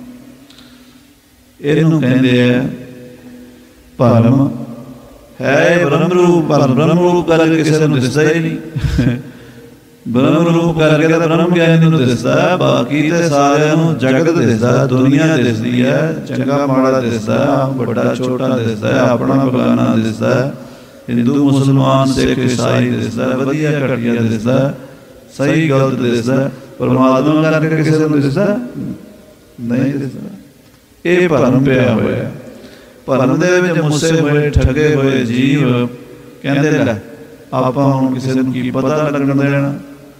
ਇਹਨੂੰ ਕਹਿੰਦੇ ਹੈ ਭਰਮ। ਹੈ ਬ੍ਰਹਮ ਰੂਪ, ਪਰ ਬ੍ਰਹਮ ਰੂਪ ਕਰਕੇ ਕਿਸੇ ਨੂੰ ਦਿਸਦਾ ਹੀ ਨਹੀਂ। ਬ੍ਰਹਮ ਰੂਪ ਕਰਕੇ ਤਾਂ ਬ੍ਰਹਮ ਗਿਆਨੀ ਨੂੰ ਦਿਸਦਾ, ਬਾਕੀ ਤੇ ਸਾਰਿਆਂ ਨੂੰ ਜਗਤ ਦਿਸਦਾ, ਦੁਨੀਆ ਦਿਸਦੀ ਹੈ। ਚੰਗਾ ਮਾੜਾ ਦਿਸਦਾ, ਵੱਡਾ ਛੋਟਾ ਦਿਸਦਾ, ਆਪਣਾ ਬਗਾਨਾ ਦਿਸਦਾ, ਹਿੰਦੂ ਮੁਸਲਮਾਨ ਸਿੱਖ ਈਸਾਈ ਦਿਸਦਾ, ਵਧੀਆ ਘਟੀਆ ਦਿਸਦਾ, ਸਹੀ ਗਲਤ ਦਿਸਦਾ। ਪਰਮਾਤਮਾ ਕਰਕੇ ਕਿਸੇ ਨੂੰ ਦਿਸਦਾ ਨਹੀਂ ਦਿਸਦਾ। ਇਹ ਭਰਮ ਪਿਆ ਹੋਇਆ। ਭਰਮ ਦੇ ਵਿੱਚ ਮੁੱਸੇ ਹੋਏ, ਠੱਗੇ ਹੋਏ ਜੀਵ ਕਹਿੰਦੇ ਲੈ ਆਪਾਂ ਹੁਣ ਕਿਸੇ ਨੂੰ ਕੀ ਪਤਾ ਲੱਗਣ ਦੇਣਾ,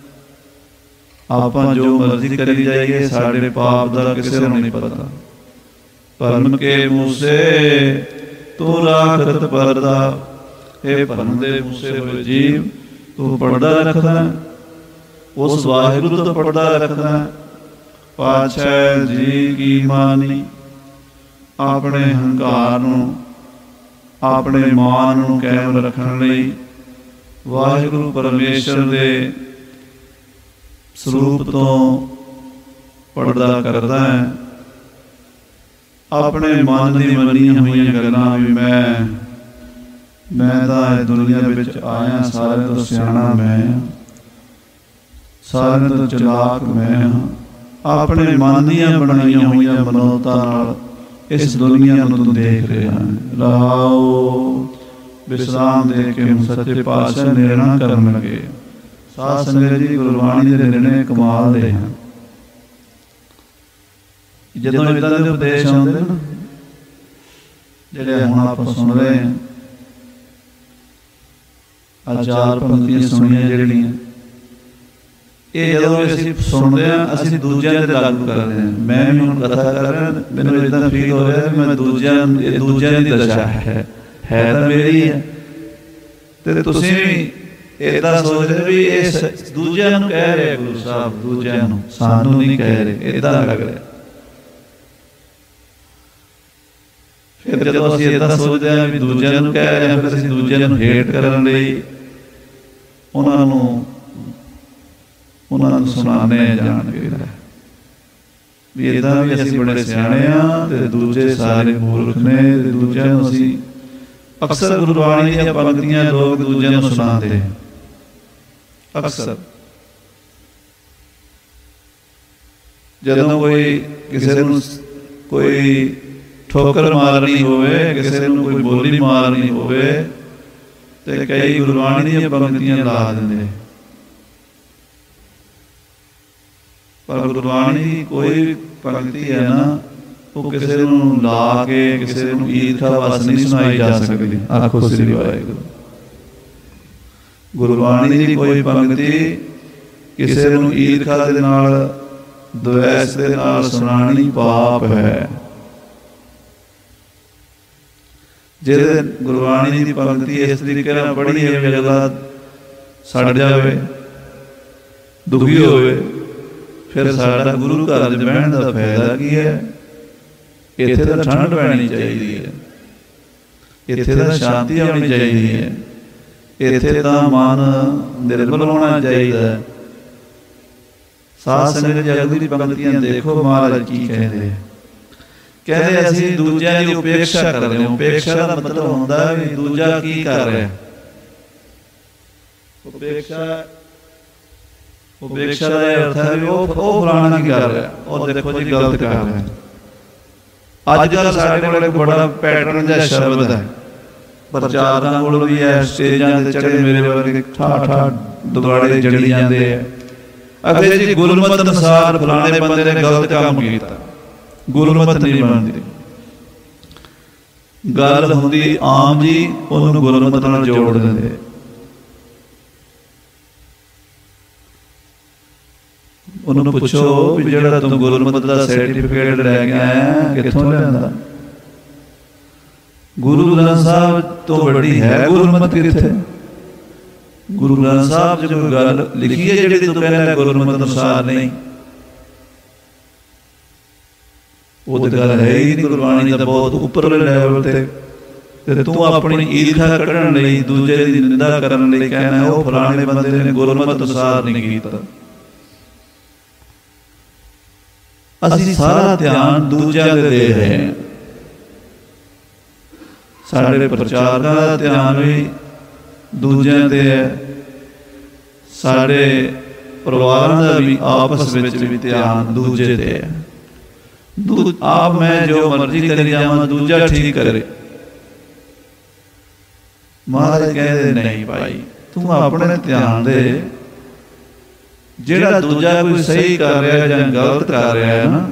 ਆਪਾਂ ਜੋ ਮਰਜ਼ੀ ਕਰੀ ਜਾਈਏ, ਸਾਡੇ ਪਾਪ ਦਾ ਕਿਸੇ ਨੂੰ ਨਹੀਂ ਪਤਾ। ਭਰਮ ਕੇ ਮੂਸੇ ਤੂੰ ਰਾਖਤ ਪਰਦਾ। ਇਹ ਭਰਮ ਦੇ ਮੂਸੇ ਹੋਏ ਜੀਵ ਤੂੰ ਪਰਦਾ ਰੱਖਦਾ, ਉਸ ਵਾਹਿਗੁਰੂ ਤੋਂ ਪਰਦਾ ਰੱਖਦਾ। ਪਾਛੈ ਜੀ ਕੀ ਮਾਨੀ। ਆਪਣੇ ਹੰਕਾਰ ਨੂੰ, ਆਪਣੇ ਮਾਨ ਨੂੰ ਕਾਇਮ ਰੱਖਣ ਲਈ ਵਾਹਿਗੁਰੂ ਪਰਮੇਸ਼ਰ ਦੇ ਸਰੂਪ ਤੋਂ ਪਰਦਾ ਕਰਦਾ ਹੈ। ਆਪਣੇ ਮਨ ਦੀ ਮੰਨੀਆਂ ਹੋਈਆਂ ਗੱਲਾਂ ਵੀ ਮੈਂ ਤਾਂ ਇਹ ਦੁਨੀਆ ਵਿੱਚ ਆਇਆ, ਸਾਰਿਆਂ ਤੋਂ ਸਿਆਣਾ ਮੈਂ ਹਾਂ, ਸਾਰਿਆਂ ਤੋਂ ਚਲਾਕ ਮੈਂ ਹਾਂ। ਆਪਣੇ ਮਨ ਦੀਆਂ ਬਣਾਈਆਂ ਹੋਈਆਂ ਮਨੋਤਾਂ ਨਾਲ ਇਸ ਦੁਨੀਆ ਨੂੰ ਤੂੰ ਦੇਖ ਰਿਹਾ ਹੈ। ਰਹਾਓ ਵਿਸਰਾਮ ਦੇ ਕੇ ਸੱਚੇ ਪਾਤਸ਼ਾਹ ਨਿਰਣਾ ਕਰਨ ਲੱਗੇ। ਸਾਧ ਸੰਗਤ ਜੀ, ਗੁਰਬਾਣੀ ਦੇ ਨਿਰਣੇ ਕਮਾਲ ਦੇ ਹਨ। ਜਦੋਂ ਇੱਦਾਂ ਦੇ ਉਪਦੇਸ਼ ਆਉਂਦੇ ਨਾ, ਜਿਹੜੇ ਹੁਣ ਆਪਾਂ ਸੁਣ ਰਹੇ ਹਾਂ, ਆਹ 4 ਪੰਕਤੀਆਂ ਸੁਣੀਆਂ ਜਿਹੜੀਆਂ, ਇਹ ਜਦੋਂ ਅਸੀਂ ਸੁਣਦੇ ਹਾਂ ਅਸੀਂ ਦੂਜਿਆਂ ਤੇ ਲਾਗੂ ਕਰਦੇ ਹਾਂ। ਮੈਂ ਵੀ ਹੁਣ ਕਥਾ ਕਰ ਰਿਹਾ, ਮੈਨੂੰ ਇੱਦਾਂ ਫੀਲ ਹੋ ਰਿਹਾ ਮੈਂ ਦੂਜਿਆਂ ਦੀ ਦਸ਼ਾ ਹੈ ਤਾਂ ਮੇਰੀ ਹੈ। ਤੇ ਤੁਸੀਂ ਵੀ ਏਦਾਂ ਸੋਚਦੇ ਵੀ ਇਹ ਦੂਜਿਆਂ ਨੂੰ ਕਹਿ ਰਹੇ ਗੁਰੂ ਸਾਹਿਬ, ਦੂਜਿਆਂ ਨੂੰ, ਸਾਨੂੰ ਨਹੀਂ ਕਹਿ ਰਹੇ, ਏਦਾਂ ਲੱਗ ਰਿਹਾ। ਫਿਰ ਜਦੋਂ ਅਸੀਂ ਏਦਾਂ ਸੋਚਦੇ ਹਾਂ ਵੀ ਦੂਜਿਆਂ ਨੂੰ ਕਹਿ ਰਹੇ ਹਾਂ, ਫਿਰ ਅਸੀਂ ਦੂਜਿਆਂ ਨੂੰ ਹੇਟ ਕਰਨ ਲਈ ਉਹਨਾਂ ਨੂੰ ਸੁਣਾਉਂਦੇ ਜਾਣ ਕੇ ਵੀ ਏਦਾਂ ਵੀ ਅਸੀਂ ਬੜੇ ਸਿਆਣੇ ਹਾਂ ਤੇ ਦੂਜੇ ਸਾਰੇ ਮੂਰਖ ਨੇ। ਤੇ ਦੂਜਿਆਂ ਨੂੰ ਅਸੀਂ ਅਕਸਰ ਗੁਰਬਾਣੀ ਦੀਆਂ ਪੰਕਤੀਆਂ ਲੋਕ ਦੂਜਿਆਂ ਨੂੰ ਸੁਣਾਉਂਦੇ ਅਕਸਰ। ਜਦੋਂ ਕੋਈ ਕਿਸੇ ਨੂੰ ਕੋਈ ਠੋਕਰ ਮਾਰਨੀ ਹੋਵੇ, ਕਿਸੇ ਨੂੰ ਕੋਈ ਬੋਲੀ ਮਾਰਨੀ ਹੋਵੇ, ਤੇ ਕਈ ਗੁਰਬਾਣੀ ਦੀਆਂ ਪੰਕਤੀਆਂ ਲਾ ਦਿੰਦੇ। ਪਰ ਗੁਰਬਾਣੀ ਦੀ ਕੋਈ ਪੰਕਤੀ ਹੈ ਨਾ, ਉਹ ਕਿਸੇ ਨੂੰ ਲਾ ਕੇ ਕਿਸੇ ਨੂੰ ਈਰਖਾ ਵਸ ਨਹੀਂ ਸੁਣਾਈ ਜਾ ਸਕਦੀ। ਆਖੋ ਸ੍ਰੀ ਵਾਹਿਗੁਰੂ। ਗੁਰਬਾਣੀ ਦੀ ਕੋਈ ਪੰਕਤੀ ਕਿਸੇ ਨੂੰ ਈਰਖਾ ਦੇ ਨਾਲ, ਦਵੈਸ ਦੇ ਨਾਲ ਸੁਣਾਣੀ ਪਾਪ ਹੈ। ਜਿਹਦੇ ਗੁਰਬਾਣੀ ਦੀ ਪੰਕਤੀ ਇਸ ਤਰੀਕੇ ਨਾਲ ਪੜ੍ਹੀ ਹੈ ਵੀ ਅਗਲਾ ਸੜ ਜਾਵੇ, ਦੁਖੀ ਹੋਵੇ, ਫਿਰ ਸਾਡਾ ਗੁਰੂ ਘਰ 'ਚ ਬਹਿਣ ਦਾ ਫਾਇਦਾ ਕੀ ਹੈ? ਇੱਥੇ ਤਾਂ ਠੰਡ ਪੈਣੀ ਚਾਹੀਦੀ ਹੈ, ਇੱਥੇ ਤਾਂ ਸ਼ਾਂਤੀ ਆਉਣੀ ਚਾਹੀਦੀ ਹੈ, ਇੱਥੇ ਤਾਂ ਮਨ ਨਿਰਮਲ ਹੋਣਾ ਚਾਹੀਦਾ। ਸਾਧ ਸੰਗਤ ਜੀ ਅਗਲੀ ਪੰਕਤੀਆਂ ਦੇਖੋ ਮਹਾਰਾਜ ਕੀ ਕਹਿੰਦੇ। ਕਹਿੰਦੇ ਅਸੀਂ ਦੂਜਿਆਂ ਦੀ ਉਪੇਖਿਆ ਕਰਦੇ ਹਾਂ। ਉਪੇਖਿਆ ਦਾ ਮਤਲਬ ਹੁੰਦਾ ਵੀ ਦੂਜਾ ਕੀ ਕਰ ਰਿਹਾ। ਉਪੇਖਿਆ ਦਾ ਅਰਥ ਹੈ ਵੀ ਉਹ ਫਲਾਣਾ ਕੀ ਕਰ ਰਿਹਾ, ਉਹ ਦੇਖੋ ਜੀ ਗਲਤ ਕਰ ਰਿਹਾ। ਅੱਜ ਕੱਲ੍ਹ ਸਾਡੇ ਕੋਲ ਇੱਕ ਬੜਾ ਪੈਟਰਨ ਜਿਹਾ ਸ਼ਬਦ ਹੈ, ਪ੍ਰਚਾਰਕਾਂ ਕੋਲ ਵੀ ਹੈ, ਸਟੇਜਾਂ ਤੇ ਚੜੇ ਮੇਰੇ ਵਰਗੇ ਠਾ ਦੁਆੜੇ ਜੜੀ ਜਾਂਦੇ ਹੈ। ਅਗਲੇ ਜੀ ਗੁਰਮਤਿ ਅਨੁਸਾਰ ਫਲਾਣੇ ਬੰਦੇ ਨੇ ਗਲਤ ਕੰਮ ਕੀਤਾ, ਗੁਰਮਤਿ ਨਹੀਂ ਬਣਦੀ। ਗੱਲ ਹੁੰਦੀ ਆਮ ਜੀ, ਉਹਨੂੰ ਗੁਰਮਤਿ ਨਾਲ ਜੋੜ ਦਿੰਦੇ। ਉਹਨੂੰ ਪੁੱਛੋ ਵੀ ਜਿਹੜਾ ਤੂੰ ਗੁਰਮਤਿ ਦਾ ਸਰਟੀਫਿਕੇਟ ਲੈ ਕੇ ਆਇਆ ਕਿੱਥੋਂ ਲਿਆਂਦਾ? ਗੁਰੂ ਗ੍ਰੰਥ ਸਾਹਿਬ ਤੋਂ ਵੱਡੀ ਹੈ ਗੁਰਮਤਿ ਕਿੱਥੇ? ਗੁਰੂ ਗ੍ਰੰਥ ਸਾਹਿਬ 'ਚ ਕੋਈ ਗੱਲ ਲਿਖੀ ਹੈ ਜਿਹੜੀ ਤੂੰ ਕਹਿੰਦਾ ਗੁਰਮਤਿ ਅਨੁਸਾਰ ਨਹੀਂ? ਉਹ ਤਾਂ ਗੱਲ ਹੈ ਹੀ ਨਹੀਂ। ਗੁਰਬਾਣੀ ਦਾ ਬਹੁਤ ਉੱਪਰਲੇ ਲੈਵਲ ਤੇ ਤੂੰ ਆਪਣੀ ਈਰਖਾ ਕੱਢਣ ਲਈ, ਦੂਜੇ ਦੀ ਨਿੰਦਾ ਕਰਨ ਲਈ ਕਹਿਣਾ ਉਹ ਫਲਾਣੇ ਬੰਦੇ ਨੇ ਗੁਰਮਤਿ ਅਨੁਸਾਰ ਨਹੀਂ ਕੀਤਾ। ਅਸੀਂ ਸਾਰਾ ਧਿਆਨ ਦੂਜਿਆਂ ਦੇ ਦੇ ਰਹੇ ਹਾਂ। ਸਾਡੇ ਪ੍ਰਚਾਰਕਾਂ ਦਾ ਧਿਆਨ ਵੀ ਦੂਜਿਆਂ ਤੇ ਹੈ, ਸਾਡੇ ਪਰਿਵਾਰਾਂ ਦਾ ਵੀ ਆਪਸ ਵਿੱਚ ਵੀ ਧਿਆਨ ਦੂਜੇ ਤੇ ਹੈ। ਆਪ ਮੈਂ ਜੋ ਮਰਜ਼ੀ ਕਰੀ ਜਾਵਾਂ, ਦੂਜਾ ਠੀਕ ਕਰੇ। ਮਹਾਰਾਜ ਕਹਿੰਦੇ ਨਹੀਂ ਭਾਈ, ਤੂੰ ਆਪਣੇ ਧਿਆਨ ਦੇ। ਜਿਹੜਾ ਦੂਜਾ ਕੋਈ ਸਹੀ ਕਰ ਰਿਹਾ ਜਾਂ ਗਲਤ ਕਰ ਰਿਹਾ ਹੈ ਨਾ,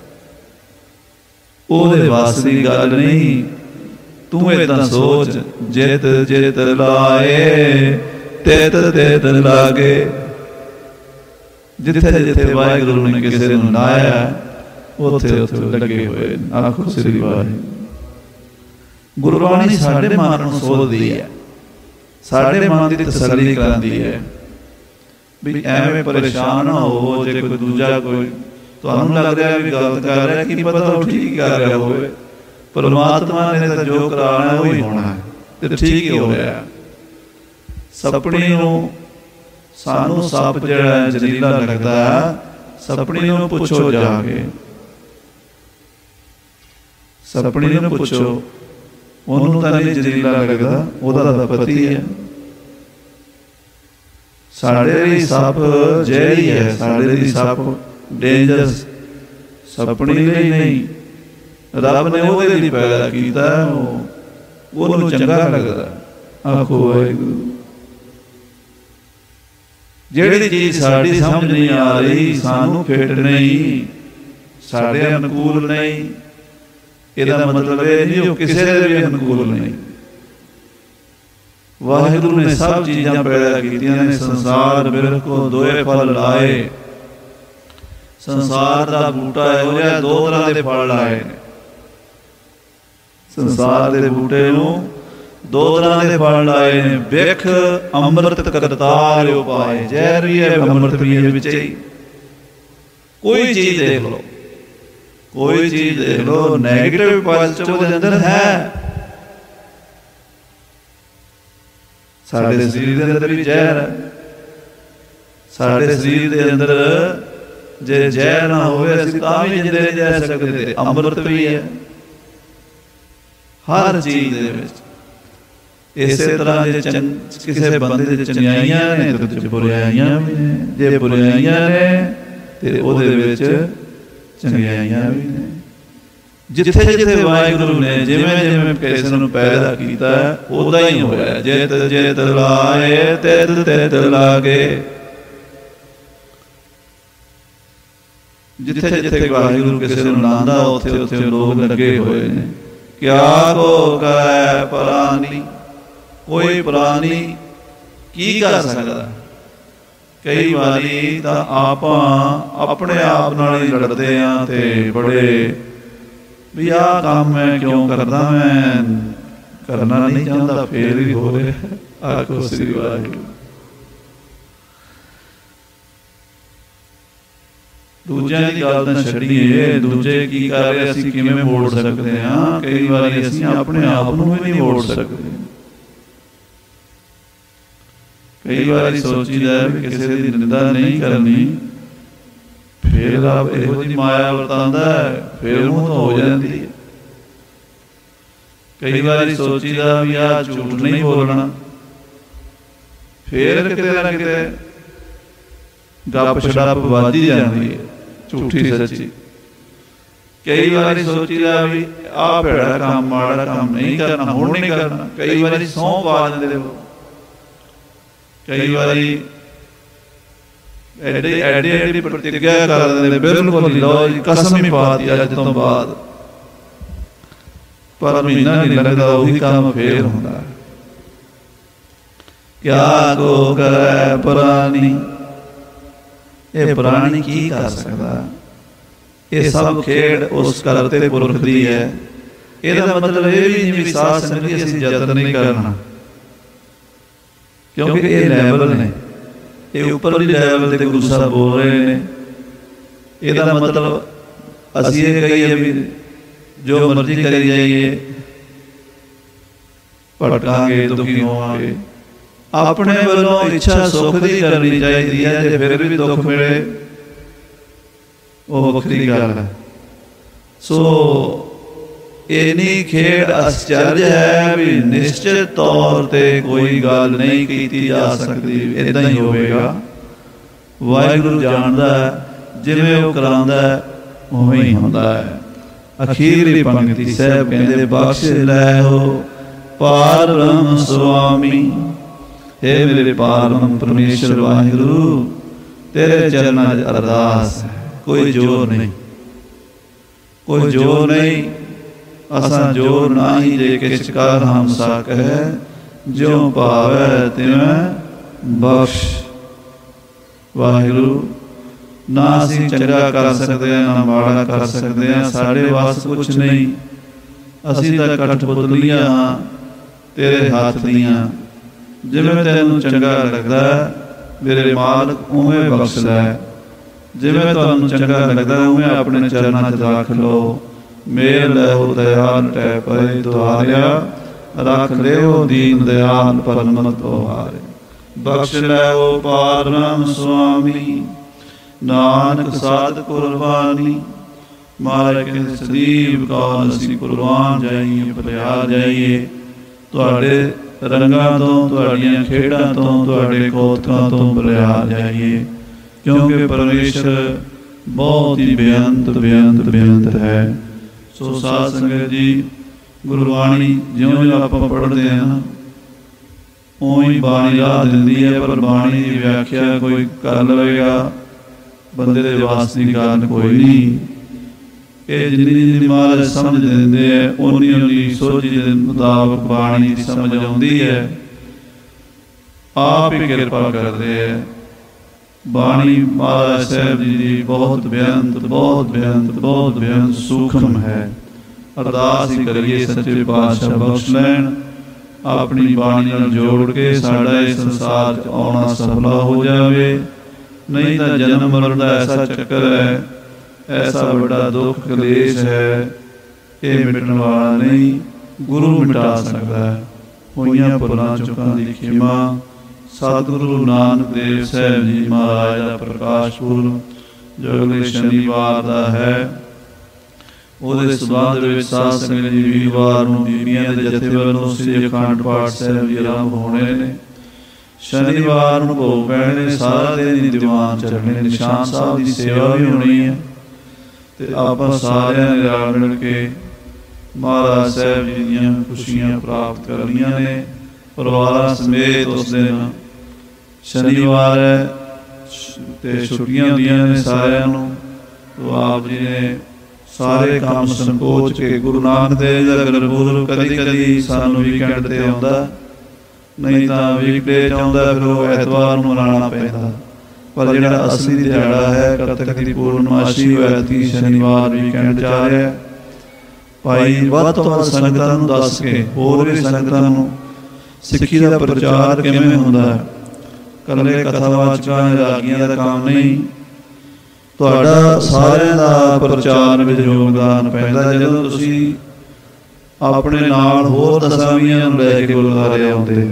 ਉਹਦੇ ਵਾਸ ਦੀ ਗੱਲ ਨਹੀਂ। ਤੂੰ ਏਦਾਂ ਸੋਚ, ਜਿਤ ਜਿਤ ਲਾਏ ਤਿਤ ਤਿਤ ਲਾਗੇ। ਜਿੱਥੇ ਜਿੱਥੇ ਵਾਹਿਗੁਰੂ ਨੇ ਕਿਸੇ ਨੂੰ ਲਾਇਆ, ਉੱਥੇ ਉੱਥੇ ਲੱਗੇ ਹੋਏ। ਆਖੋ ਸ੍ਰੀ ਵਾਹਿਗੁਰੂ। ਗੁਰਬਾਣੀ ਸਾਡੇ ਮਨ ਨੂੰ ਸੋਧਦੀ ਹੈ, ਸਾਡੇ ਮਨ ਦੀ ਤਸੱਲੀ ਕਰਾਉਂਦੀ ਹੈ ਵੀ ਐਵੇਂ ਪਰੇਸ਼ਾਨ ਨਾ ਹੋਵੋ। ਜੇ ਕੋਈ ਦੂਜਾ ਕੋਈ ਤੁਹਾਨੂੰ ਲੱਗ ਰਿਹਾ ਵੀ ਗਲਤ ਕਰ ਰਿਹਾ, ਕੀ ਪਤਾ ਉਹ ਠੀਕ ਕਰ ਰਿਹਾ ਹੋਵੇ। ਪਰਮਾਤਮਾ ਨੇ ਤਾਂ ਜੋ ਕਰਾਉਣਾ ਉਹੀ ਹੋਣਾ ਹੈ, ਤੇ ਠੀਕ ਹੀ ਹੋ ਰਿਹਾ। ਸਪਣੀ ਨੂੰ ਸਾਨੂੰ ਸੱਪ ਜਿਹੜਾ ਜ਼ਹਿਰੀਲਾ ਲੱਗਦਾ, ਸਪਣੀ ਨੂੰ ਪੁੱਛੋ ਜਾ ਕੇ, ਸਪਣੀ ਨੂੰ ਪੁੱਛੋ, ਉਹਨੂੰ ਤਾਂ ਨਹੀਂ ਜ਼ਹਿਰੀਲਾ ਲੱਗਦਾ, ਉਹਦਾ ਤਾਂ ਪਤੀ ਹੈ। ਸਾਡੇ ਲਈ ਸੱਪ ਜ਼ਹਿਰੀ ਹੈ, ਸਾਡੇ ਲਈ ਸੱਪ ਡੇਂਜਰਸ, ਸਪਣੀ ਲਈ ਨਹੀਂ। ਰੱਬ ਨੇ ਉਹਦੇ ਲਈ ਪੈਦਾ ਕੀਤਾ, ਉਹਨੂੰ ਚੰਗਾ ਲੱਗਦਾ। ਆਖੋ ਵਾਹਿਗੁਰੂ। ਜਿਹੜੀ ਚੀਜ਼ ਸਾਡੀ ਸਮਝ ਨਹੀਂ ਆ ਰਹੀ, ਸਾਨੂੰ ਫਿੱਟ ਨਹੀਂ, ਸਾਡੇ ਅਨੁਕੂਲ ਨਹੀਂ, ਇਹਦਾ ਮਤਲਬ ਇਹ ਨਹੀਂ ਉਹ ਕਿਸੇ ਦੇ ਵੀ ਅਨੁਕੂਲ ਨਹੀਂ। ਵਾਹਿਗੁਰੂ ਨੇ ਸਭ ਚੀਜ਼ਾਂ ਪੈਦਾ ਕੀਤੀਆਂ ਨੇ। ਸੰਸਾਰ ਬਿਲਕੁਲ ਦੋਏ ਫਲ ਲਾਏ। ਸੰਸਾਰ ਦਾ ਬੂਟਾ ਇਹੋ ਜਿਹਾ, ਦੋ ਤਰ੍ਹਾਂ ਦੇ ਫਲ ਲਾਏ ਨੇ। ਸੰਸਾਰ ਦੇ ਬੂਟੇ ਨੂੰ ਦੋ ਤਰ੍ਹਾਂ ਦੇ ਫਲ ਲਾਏ ਨੇ। ਬਿਖ ਅੰਮ੍ਰਿਤ ਕਰਤਾਰ ਉਪਾਏ, ਜ਼ਹਿਰ ਵੀ ਹੈ ਅੰਮ੍ਰਿਤ ਵੀ ਹੈ ਵਿੱਚ ਹੀ। ਕੋਈ ਚੀਜ਼ ਦੇਖ ਲਓ, ਕੋਈ ਚੀਜ਼ ਦੇਖ ਲਓ, ਨੈਗੇਟਿਵ ਪੋਜ਼ਿਟਿਵ ਉਹਦੇ ਅੰਦਰ ਹੈ। ਸਾਡੇ ਸਰੀਰ ਦੇ ਅੰਦਰ ਵੀ ਜ਼ਹਿਰ ਹੈ। ਸਾਡੇ ਸਰੀਰ ਦੇ ਅੰਦਰ ਜੇ ਜ਼ਹਿਰ ਨਾ ਹੋਵੇ ਅਸੀਂ ਤਾਂ ਵੀ ਜਿੰਦੇ ਨਹੀਂ ਰਹਿ ਸਕਦੇ। ਅੰਮ੍ਰਿਤ ਵੀ ਹੈ ਹਰ ਚੀਜ਼ ਦੇ ਵਿੱਚ। ਇਸੇ ਤਰ੍ਹਾਂ ਜੇ ਕਿਸੇ ਬੰਦੇ ਦੇ ਚੰਗਿਆਈਆਂ ਨੇ ਤੇ ਬੁਰਾਈਆਂ ਵੀ ਨੇ, ਜੇ ਬੁਰਾਈਆਂ ਨੇ ਤੇ ਉਹਦੇ ਵਿੱਚ ਚੰਗਿਆਈਆਂ ਵੀ ਨੇ। ਜਿੱਥੇ ਜਿੱਥੇ ਵਾਹਿਗੁਰੂ ਨੇ ਜਿਵੇਂ ਜਿਵੇਂ ਕਿਸੇ ਨੂੰ ਪੈਦਾ ਕੀਤਾ ਉਦਾਂ ਹੀ ਹੋਇਆ। ਜਿਤ ਜਿਤ ਲਾਏ ਤਿਤ ਤਿਤ ਲਾਗੇ। ਜਿੱਥੇ ਜਿੱਥੇ ਵਾਹਿਗੁਰੂ ਕਿਸੇ ਨੂੰ ਲਾਂਦਾ ਉੱਥੇ ਉੱਥੇ ਲੋਕ ਲੱਗੇ ਹੋਏ ਨੇ। ਕਿਆ ਕੋ ਕਰੇ ਪ੍ਰਾਨੀ, ਕੋਈ ਪ੍ਰਾਨੀ ਕੀ ਕਰ ਸਕਦਾ? ਕਈ ਵਾਰੀ ਤਾਂ ਆਪਾਂ ਆਪਣੇ ਆਪ ਨਾਲ ਹੀ ਲੜਦੇ ਹਾਂ ਤੇ ਬੜੇ ਵੀ ਆਹ ਕੰਮ ਮੈਂ ਕਿਉਂ ਕਰਦਾ, ਮੈਂ ਕਰਨਾ ਨਹੀਂ ਚਾਹੁੰਦਾ, ਫੇਰ ਵੀ ਹੋ ਰਿਹਾ। ਆਖੋ ਸ੍ਰੀ ਵਾਹਿਗੁਰੂ। ਦੂਜਿਆਂ ਦੀ ਗੱਲ ਤਾਂ ਛੱਡੀਏ, ਦੂਜੇ ਕੀ ਕਰ ਰਹੇ ਅਸੀਂ ਕਿਵੇਂ ਮੋੜ ਸਕਦੇ ਹਾਂ? ਕਈ ਵਾਰੀ ਅਸੀਂ ਆਪਣੇ ਆਪ ਨੂੰ ਵੀ ਨਹੀਂ ਮੋੜ ਸਕਦੇ। ਕਈ ਵਾਰੀ ਸੋਚੀਦਾ ਵੀ ਕਿਸੇ ਦੀ ਨਿੰਦਾ ਨਹੀਂ ਕਰਨੀ, ਫੇਰ ਰੱਬ ਇਹੋ ਜਿਹੀ ਮਾਇਆ ਵਰਤਾਂਦਾ ਹੈ, ਫੇਰ ਮੂੰਹ ਤੋਂ ਹੋ ਜਾਂਦੀ ਹੈ। ਕਈ ਵਾਰੀ ਸੋਚੀਦਾ ਵੀ ਆਹ ਝੂਠ ਨਹੀਂ ਬੋਲਣਾ, ਫੇਰ ਕਿਤੇ ਨਾ ਕਿਤੇ ਗੱਪ ਛੜਪ ਵੱਧਦੀ ਜਾਂਦੀ ਹੈ, ਝੂਠੀ ਸੱਚੀ। ਕਈ ਵਾਰੀ ਸੋਚੀਦਾ ਵੀ ਆਹ ਭੈੜਾ ਕੰਮ ਮਾੜਾ ਕੰਮ ਨਹੀਂ ਕਰਨਾ, ਹੁਣ ਨਹੀਂ ਕਰਨਾ। ਕਈ ਵਾਰੀ ਸਹੁੰ ਪਾ ਦਿੰਦੇ ਹੋ। ਕਈ ਵਾਰੀ ਐਡੀ ਪ੍ਰਤਿਗਿਆ ਕਰ ਦਿੰਦੇ, ਬਿਲਕੁਲ ਲਓ ਜੀ ਕਸਮ ਹੀ ਪਾਤੀ ਅੱਜ ਤੋਂ ਬਾਅਦ, ਪਰ ਮਹੀਨਾ ਨਹੀਂ ਲੱਗਦਾ ਉਹੀ ਕੰਮ ਫੇਰ ਹੁੰਦਾ। ਕਿਆ ਕੋ ਕਰੇ ਪ੍ਰਾਨੀ, ਇਹ ਪ੍ਰਾਣੀ ਕੀ ਕਰ ਸਕਦਾ? ਇਹ ਸਭ ਖੇਡ ਉਸ ਕਰਤੇ ਪੁਰਖ ਦੀ ਹੈ। ਇਹਦਾ ਮਤਲਬ ਇਹ ਵੀ ਨਹੀਂ ਵੀ ਸਾਧ ਸੰਗਤ ਜੀ ਅਸੀਂ ਯਤਨ ਨਹੀਂ ਕਰਨਾ, ਕਿਉਂਕਿ ਇਹ ਲੈਵਲ ਨੇ, ਇਹ ਉੱਪਰਲੀ ਲੈਵਲ ਤੇ ਗੁਰੂ ਸਾਹਿਬ ਬੋਲ ਰਹੇ ਨੇ। ਇਹਦਾ ਮਤਲਬ ਅਸੀਂ ਇਹ ਕਹੀਏ ਵੀ ਜੋ ਮਰਜ਼ੀ ਕਰੀ ਜਾਈਏ, ਭਟਕਾਂਗੇ, ਦੁਖੀ ਹੋਵਾਂਗੇ। ਆਪਣੇ ਵੱਲੋਂ ਇੱਛਾ ਸੁੱਖ ਦੀ ਕਰਨੀ ਚਾਹੀਦੀ ਹੈ। ਜੇ ਫਿਰ ਵੀ ਦੁੱਖ ਮਿਲੇ ਉਹ ਵੱਖਰੀ ਗੱਲ ਹੈ। ਸੋ ਇੰਨੀ ਖੇਡ ਅਸਚਰਜ ਹੈ ਵੀ ਨਿਸ਼ਚਿਤ ਤੌਰ ਤੇ ਕੋਈ ਗੱਲ ਨਹੀਂ ਕੀਤੀ ਜਾ ਸਕਦੀ, ਇੱਦਾਂ ਹੀ ਹੋਵੇਗਾ। ਵਾਹਿਗੁਰੂ ਜਾਣਦਾ ਹੈ, ਜਿਵੇਂ ਉਹ ਕਰਾਉਂਦਾ ਹੈ ਉਵੇਂ ਹੀ ਹੁੰਦਾ ਹੈ। ਅਖੀਰਲੀ ਪੰਕਤੀ ਸਾਹਿਬ ਕਹਿੰਦੇ, ਬਖਸ਼ ਲੈ ਹੋ ਪਾਰ ਬ੍ਰਹਮ ਸੁਆਮੀ। ਹੇ ਮੇਰੇ ਪਾਰ ਬ੍ਰਹਮ ਪਰਮੇਸ਼ਰ ਵਾਹਿਗੁਰੂ, ਤੇਰੇ ਚਰਨਾਂ 'ਚ ਅਰਦਾਸ ਹੈ। ਕੋਈ ਜ਼ੋਰ ਨਹੀਂ, ਕੋਈ ਜ਼ੋਰ ਨਹੀਂ। ਅਸਾਂ ਜੋਰ ਨਾਹੀ ਜੇ ਕਿਛ ਕਰ ਹਮ ਸਕੈ, ਜਿਉ ਭਾਵੈ ਤਿਵੇਂ ਬਖਸ਼। ਵਾਹਿਗੁਰੂ, ਨਾ ਅਸੀਂ ਚੰਗਾ ਕਰ ਸਕਦੇ ਹਾਂ ਨਾ ਮਾੜਾ ਕਰ ਸਕਦੇ ਹਾਂ, ਸਾਡੇ ਵੱਸ ਕੁਛ ਨਹੀਂ। ਅਸੀਂ ਤਾਂ ਕਠਪੁਤਲੀਆਂ ਹਾਂ ਤੇਰੇ ਹੱਥ ਦੀਆਂ। ਜਿਵੇਂ ਤੈਨੂੰ ਚੰਗਾ ਲੱਗਦਾ ਮੇਰੇ ਮਾਲਕ ਉਵੇਂ ਬਖਸ਼ ਲੈ, ਜਿਵੇਂ ਤੁਹਾਨੂੰ ਚੰਗਾ ਲੱਗਦਾ ਉਵੇਂ ਆਪਣੇ ਚਰਨਾਂ 'ਚ ਰੱਖ ਲਓ। ਮੇਲ ਲਹੋ ਦਇਆਲ ਟੈ ਪਏ ਦੁਆਰਿਆ, ਰੱਖ ਲਿਓ ਦੀਨ ਦਿਆਲ ਪਰਮਤ ਤੁਹਾਰੇ। ਬਖਸ਼ ਲੈਓ ਪਾਰ ਬ੍ਰਹਮ ਸੁਆਮੀ, ਨਾਨਕ ਸਾਧ ਕੁਰਬਾਨੀ। ਮਹਾਰਾਜ ਕਹਿੰਦੇ ਸਦੀਵ ਕਾਲ ਅਸੀਂ ਕੁਰਬਾਨ ਜਾਈਏ, ਭਲਿਆ ਜਾਈਏ ਤੁਹਾਡੇ ਰੰਗਾਂ ਤੋਂ, ਤੁਹਾਡੀਆਂ ਖੇਡਾਂ ਤੋਂ, ਤੁਹਾਡੇ ਕੌਤਕਾਂ ਤੋਂ ਭਲਿਆ ਜਾਈਏ। ਕਿਉਂਕਿ ਪਰਮੇਸ਼ਰ ਬਹੁਤ ਹੀ ਬੇਅੰਤ ਬੇਅੰਤ ਬੇਅੰਤ ਹੈ। ਸੋ ਸਾਧ ਸੰਗਤ ਜੀ, ਗੁਰਬਾਣੀ ਜਿਉਂ ਆਪਾਂ ਪੜ੍ਹਦੇ ਹਾਂ ਉਵੇਂ ਹੀ ਬਾਣੀ ਰਾਹ ਦਿੰਦੀ ਹੈ, ਪਰ ਬਾਣੀ ਦੀ ਵਿਆਖਿਆ ਕੋਈ ਕਰ ਲਵੇਗਾ, ਬੰਦੇ ਦੇ ਵਾਸ ਦੀ ਗੱਲ ਕੋਈ ਨਹੀਂ। ਇਹ ਜਿੰਨੀ ਮਹਾਰਾਜ ਸਮਝ ਦਿੰਦੇ ਹੈ, ਉਨੀ ਸੋਝੀ ਦੇ ਮੁਤਾਬਕ ਬਾਣੀ ਦੀ ਸਮਝ ਆਉਂਦੀ ਹੈ। ਆਪ ਹੀ ਕਿਰਪਾ ਕਰਦੇ ਹੈ। ਬਾਣੀ ਮਹਾਰਾਜ ਸਾਹਿਬ ਜੀ ਦੀ ਬਹੁਤ ਬੇਅੰਤ ਬਹੁਤ ਬੇਅੰਤ ਬਹੁਤ ਬੇਅੰਤ ਸੂਖਮ ਹੈ। ਅਰਦਾਸ ਹੀ ਕਰੀਏ ਸੱਚੇ ਪਾਤਸ਼ਾਹ ਬਖਸ਼ ਲੈਣ, ਆਪਣੀ ਬਾਣੀ ਨਾਲ ਜੋੜ ਕੇ ਸਾਡਾ ਇਸ ਸੰਸਾਰ 'ਚ ਆਉਣਾ ਸਫਲਾ ਹੋ ਜਾਵੇ। ਨਹੀਂ ਤਾਂ ਜਨਮ ਮਰਨ ਦਾ ਐਸਾ ਚੱਕਰ ਹੈ, ਐਸਾ ਵੱਡਾ ਦੁੱਖ ਕਲੇਸ਼ ਹੈ, ਇਹ ਮਿਟਣ ਵਾਲਾ ਨਹੀਂ, ਗੁਰੂ ਮਿਟਾ ਸਕਦਾ ਹੈ। ਹੋਈਆਂ ਭੁੱਲਾਂ ਚੁੱਕਾਂ ਦੀ ਖਿਮਾ। ਸਤਿਗੁਰੂ ਨਾਨਕ ਦੇਵ ਸਾਹਿਬ ਜੀ ਮਹਾਰਾਜ ਦਾ ਪ੍ਰਕਾਸ਼ ਪੁਰਬ ਜੋ ਅਗਲੇ ਸ਼ਨੀਵਾਰ ਦਾ ਹੈ, ਉਹਦੇ ਸੰਬੰਧ ਵਿੱਚ ਸਾਧ ਸੰਗਤ ਜੀ ਵੀਰਵਾਰ ਨੂੰ ਬੀਬੀਆਂ ਦੇ ਜਥੇ ਵੱਲੋਂ ਸ੍ਰੀ ਅਖੰਡ ਪਾਠ ਸਾਹਿਬ ਜੀ ਆਰੰਭ ਹੋਣੇ ਨੇ। ਸ਼ਨੀਵਾਰ ਨੂੰ ਭੋਗ ਪੈਣੇ, ਸਾਰਾ ਦਿਨ ਹੀ ਦੀਵਾਨ ਚੱਲਣੇ, ਨਿਸ਼ਾਨ ਸਾਹਿਬ ਦੀ ਸੇਵਾ ਵੀ ਹੋਣੀ ਹੈ। ਤੇ ਆਪਾਂ ਸਾਰਿਆਂ ਨੇ ਰਲ ਮਿਲ ਕੇ ਮਹਾਰਾਜ ਸਾਹਿਬ ਜੀ ਦੀਆਂ ਖੁਸ਼ੀਆਂ ਪ੍ਰਾਪਤ ਕਰਨੀਆਂ ਨੇ। ਪਰਿਵਾਰਾਂ ਸਮੇਤ ਉਸ ਦਿਨ ਸ਼ਨੀਵਾਰ ਹੈ ਤੇ ਛੁੱਟੀਆਂ ਹੁੰਦੀਆਂ ਨੇ ਸਾਰਿਆਂ ਨੂੰ। ਤੋ ਆਪ ਜੀ ਨੇ ਸਾਰੇ ਕੰਮ ਸੰਕੋਚ ਕੇ ਗੁਰੂ ਨਾਨਕ ਦੇਵ ਦਾ ਗੁਰਪੁਰਬ ਕਦੀ ਕਦੀ ਸਾਨੂੰ ਵੀਕਐਂਡ ਤੇ ਆਉਂਦਾ, ਨਹੀਂ ਤਾਂ ਵੀਕਡੇ 'ਚ ਆਉਂਦਾ, ਫਿਰ ਉਹ ਐਤਵਾਰ ਨੂੰ ਮਨਾਉਣਾ ਪੈਂਦਾ। ਪਰ ਜਿਹੜਾ ਅਸਲੀ ਦਿਹਾੜਾ ਹੈ ਕੱਤਕ ਦੀ ਪੂਰਨਮਾਸ਼ੀ, ਉਹ ਐਤਕੀ ਸ਼ਨੀਵਾਰ ਵੀਕਐਂਡ 'ਚ ਆ ਰਿਹਾ। ਭਾਈ ਵੱਧ ਤੋਂ ਵੱਧ ਸੰਗਤਾਂ ਨੂੰ ਦੱਸ ਕੇ, ਹੋਰ ਵੀ ਸੰਗਤਾਂ ਨੂੰ ਸਿੱਖੀ ਦਾ ਪ੍ਰਚਾਰ ਕਿਵੇਂ ਹੁੰਦਾ ਹੈ, ਇਕੱਲੇ ਕਥਾਵਾਚਕਾਂ ਰਾਗੀਆਂ ਦਾ ਕੰਮ ਨਹੀਂ, ਤੁਹਾਡਾ ਸਾਰਿਆਂ ਦਾ ਪ੍ਰਚਾਰ ਵਿੱਚ ਯੋਗਦਾਨ ਪੈਂਦਾ। ਜਦੋਂ ਤੁਸੀਂ ਆਪਣੇ ਨਾਲ ਹੋਰ ਦਸਾਵੀਆਂ ਨੂੰ ਲੈ ਕੇ ਗੁਰਦੁਆਰੇ ਆਉਂਦੇ,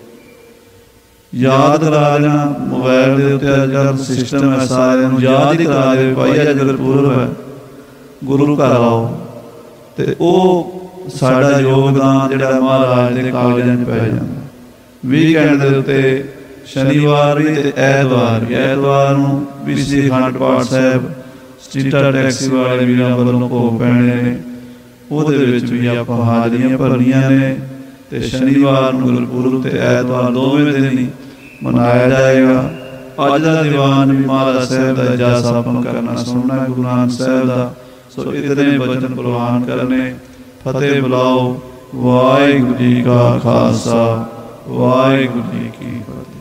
ਯਾਦ ਕਰਾ ਦੇਣਾ। ਮੋਬਾਇਲ ਦੇ ਉੱਤੇ ਅੱਜ ਕੱਲ੍ਹ ਸਿਸਟਮ ਹੈ, ਸਾਰਿਆਂ ਨੂੰ ਯਾਦ ਹੀ ਕਰਾ ਦੇ, ਭਾਈ ਅੱਜ ਗੁਰਪੁਰਬ ਹੈ, ਗੁਰੂ ਘਰ ਆਓ। ਅਤੇ ਉਹ ਸਾਡਾ ਯੋਗਦਾਨ ਜਿਹੜਾ ਮਹਾਰਾਜ ਦੇ ਕਾਗਜ਼ਾਂ 'ਚ ਪੈ ਜਾਂਦਾ। ਵੀਕਐਂਡ ਦੇ ਉੱਤੇ ਸ਼ਨੀਵਾਰ ਵੀ ਅਤੇ ਐਤਵਾਰ ਵੀ, ਐਤਵਾਰ ਨੂੰ ਵੀ ਸ੍ਰੀ ਅਖੰਡ ਪਾਠ ਸਾਹਿਬ ਸਟਰੀਟਾ ਟੈਕਸੀ ਵਾਲੇ ਵੀਰਾਂ ਵੱਲੋਂ ਭੋਗ ਪੈਣੇ ਨੇ, ਉਹਦੇ ਵਿੱਚ ਵੀ ਆਪਾਂ ਹਾਜ਼ਰੀਆਂ ਭਰਨੀਆਂ ਨੇ। ਅਤੇ ਸ਼ਨੀਵਾਰ ਨੂੰ ਗੁਰਪੁਰਬ ਅਤੇ ਐਤਵਾਰ ਦੋਵੇਂ ਦਿਨ ਹੀ ਮਨਾਇਆ ਜਾਏਗਾ। ਅੱਜ ਦਾ ਦੀਵਾਨ ਵੀ ਮਹਾਰਾਜ ਸਾਹਿਬ ਦਾ ਜਸ ਆਪਾਂ ਕਰਨਾ ਸੁਣਨਾ ਗੁਰੂ ਨਾਨਕ ਸਾਹਿਬ ਦਾ। ਸੋ ਇਤਨੇ ਬਚਨ ਪ੍ਰਵਾਨ ਕਰਨੇ। ਫਤਿਹ ਬੁਲਾਓ। ਵਾਹਿਗੁਰੂ ਜੀ ਕਾ ਖਾਲਸਾ, ਵਾਹਿਗੁਰੂ ਜੀ ਕੀ ਫਤਿਹ।